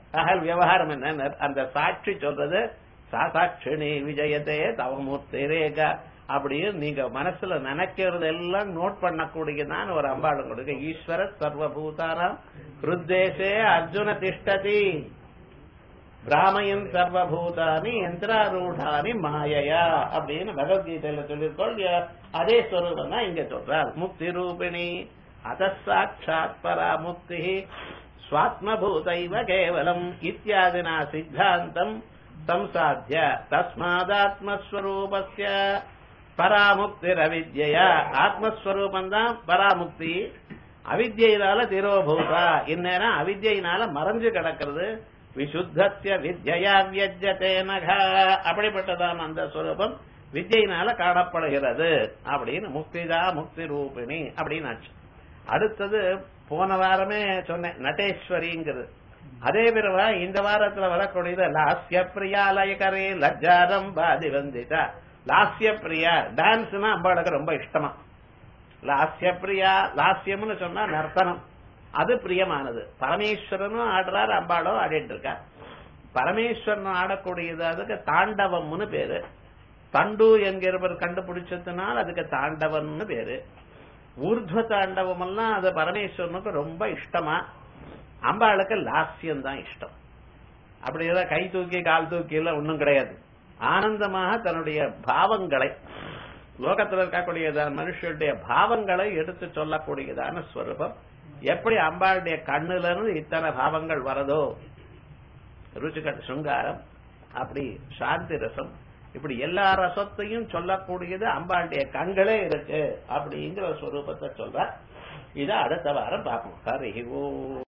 ஆக விவகாரம் என்ன, அந்த சாட்சி சொல்றது சாசாட்சிணி விஜயத்தே தவமூர்த்தி ரேகா அப்படின்னு நீங்க மனசுல நினைக்கிறது எல்லாம் நோட் பண்ணக்கூடியதான் ஒரு அம்பாளும் கொடுக்க. ஈஸ்வர சர்வபூதானாம் ஹிருத்தேசே அர்ஜுன திஷ்டதி பிராமயன் சர்வபூதானி யந்திராரூடானி மாயையா அப்படின்னு பகவத்கீதையில சொல்லிருக்கோம். அதே ஸ்வரூபம் தான் இங்க சொல்றார். முக்தி ரூபிணி அத சாட்சாத் பரா முக்தி ஸ்வாத்மபூதைவ கேவலம் இத்தியாதினா சித்தாந்தம் சம்சாத்திய தஸ்மாதாத்மஸ்வரூபஸ்ய பராமுக்திர் அவித்யா. ஆத்மஸ்வரூபம் தான் பராமுக்தி, அவித்யினால திரோபூதா, இந்நேரம் அவித்யினால மறைஞ்சு கிடக்கிறது. விசுத்தஸ்ய வித்யா வியஜ்யதே நக, அப்படிப்பட்டதான் அந்த ஸ்வரூபம் வித்யினால காணப்படுகிறது அப்படின்னு முக்திதா முக்தி ரூபிணி அப்படின்னு ஆச்சு. அடுத்தது போன வாரமே சொன்னேன் நடேஸ்வரிங்கிறது. அதே பிறவா இந்த வாரத்துல வரக்கூடியது லாஸ்ய பிரியா லயகரே லஜ்ஜாரம் பாதி வந்திதா. லாஸ்ய பிரியா டான்ஸ்னா அம்பாளுக்கு ரொம்ப இஷ்டமா. லாஸ்ய பிரியா, லாஸ்யம்னு சொன்னா நர்த்தனம், அது பிரியமானது. பரமேஸ்வரனும் ஆடுறாரு, அம்பாளும் ஆடிட்டு இருக்கா. பரமேஸ்வரன் ஆடக்கூடியது அதுக்கு தாண்டவம்னு பேரு. தண்டு என்கிறவர் கண்டுபிடிச்சதுனால அதுக்கு தாண்டவம்னு பேரு. ஊர்துவ தாண்டவம் எல்லாம் அது பரமேஸ்வரனுக்கு ரொம்ப இஷ்டமா. அம்பாளுக்கு லாஸ்யம் தான் இஷ்டம். அப்படி ஏதாவது கை தூக்கி கால் தூக்கி எல்லாம் ஒன்னும் கிடையாது. ஆனந்தமாக தன்னுடைய பாவங்களை, லோகத்தில் இருக்கக்கூடியதான மனுஷனுடைய பாவங்களை எடுத்து சொல்லக்கூடியதான ஸ்வரூபம். எப்படி அம்பாளுடைய கண்ணுல இருந்து இத்தனை பாவங்கள் வரதோ, ருச்சிகட் சுங்காரம், அப்படி சாந்தி ரசம், இப்படி எல்லா ரசத்தையும் சொல்லக்கூடியது அம்பாளுடைய கண்களே இருக்கு அப்படிங்கிற ஸ்வரூபத்தை சொல்ற. இதை அடுத்த வாரம் பார்ப்போம். ஹரி ஓ.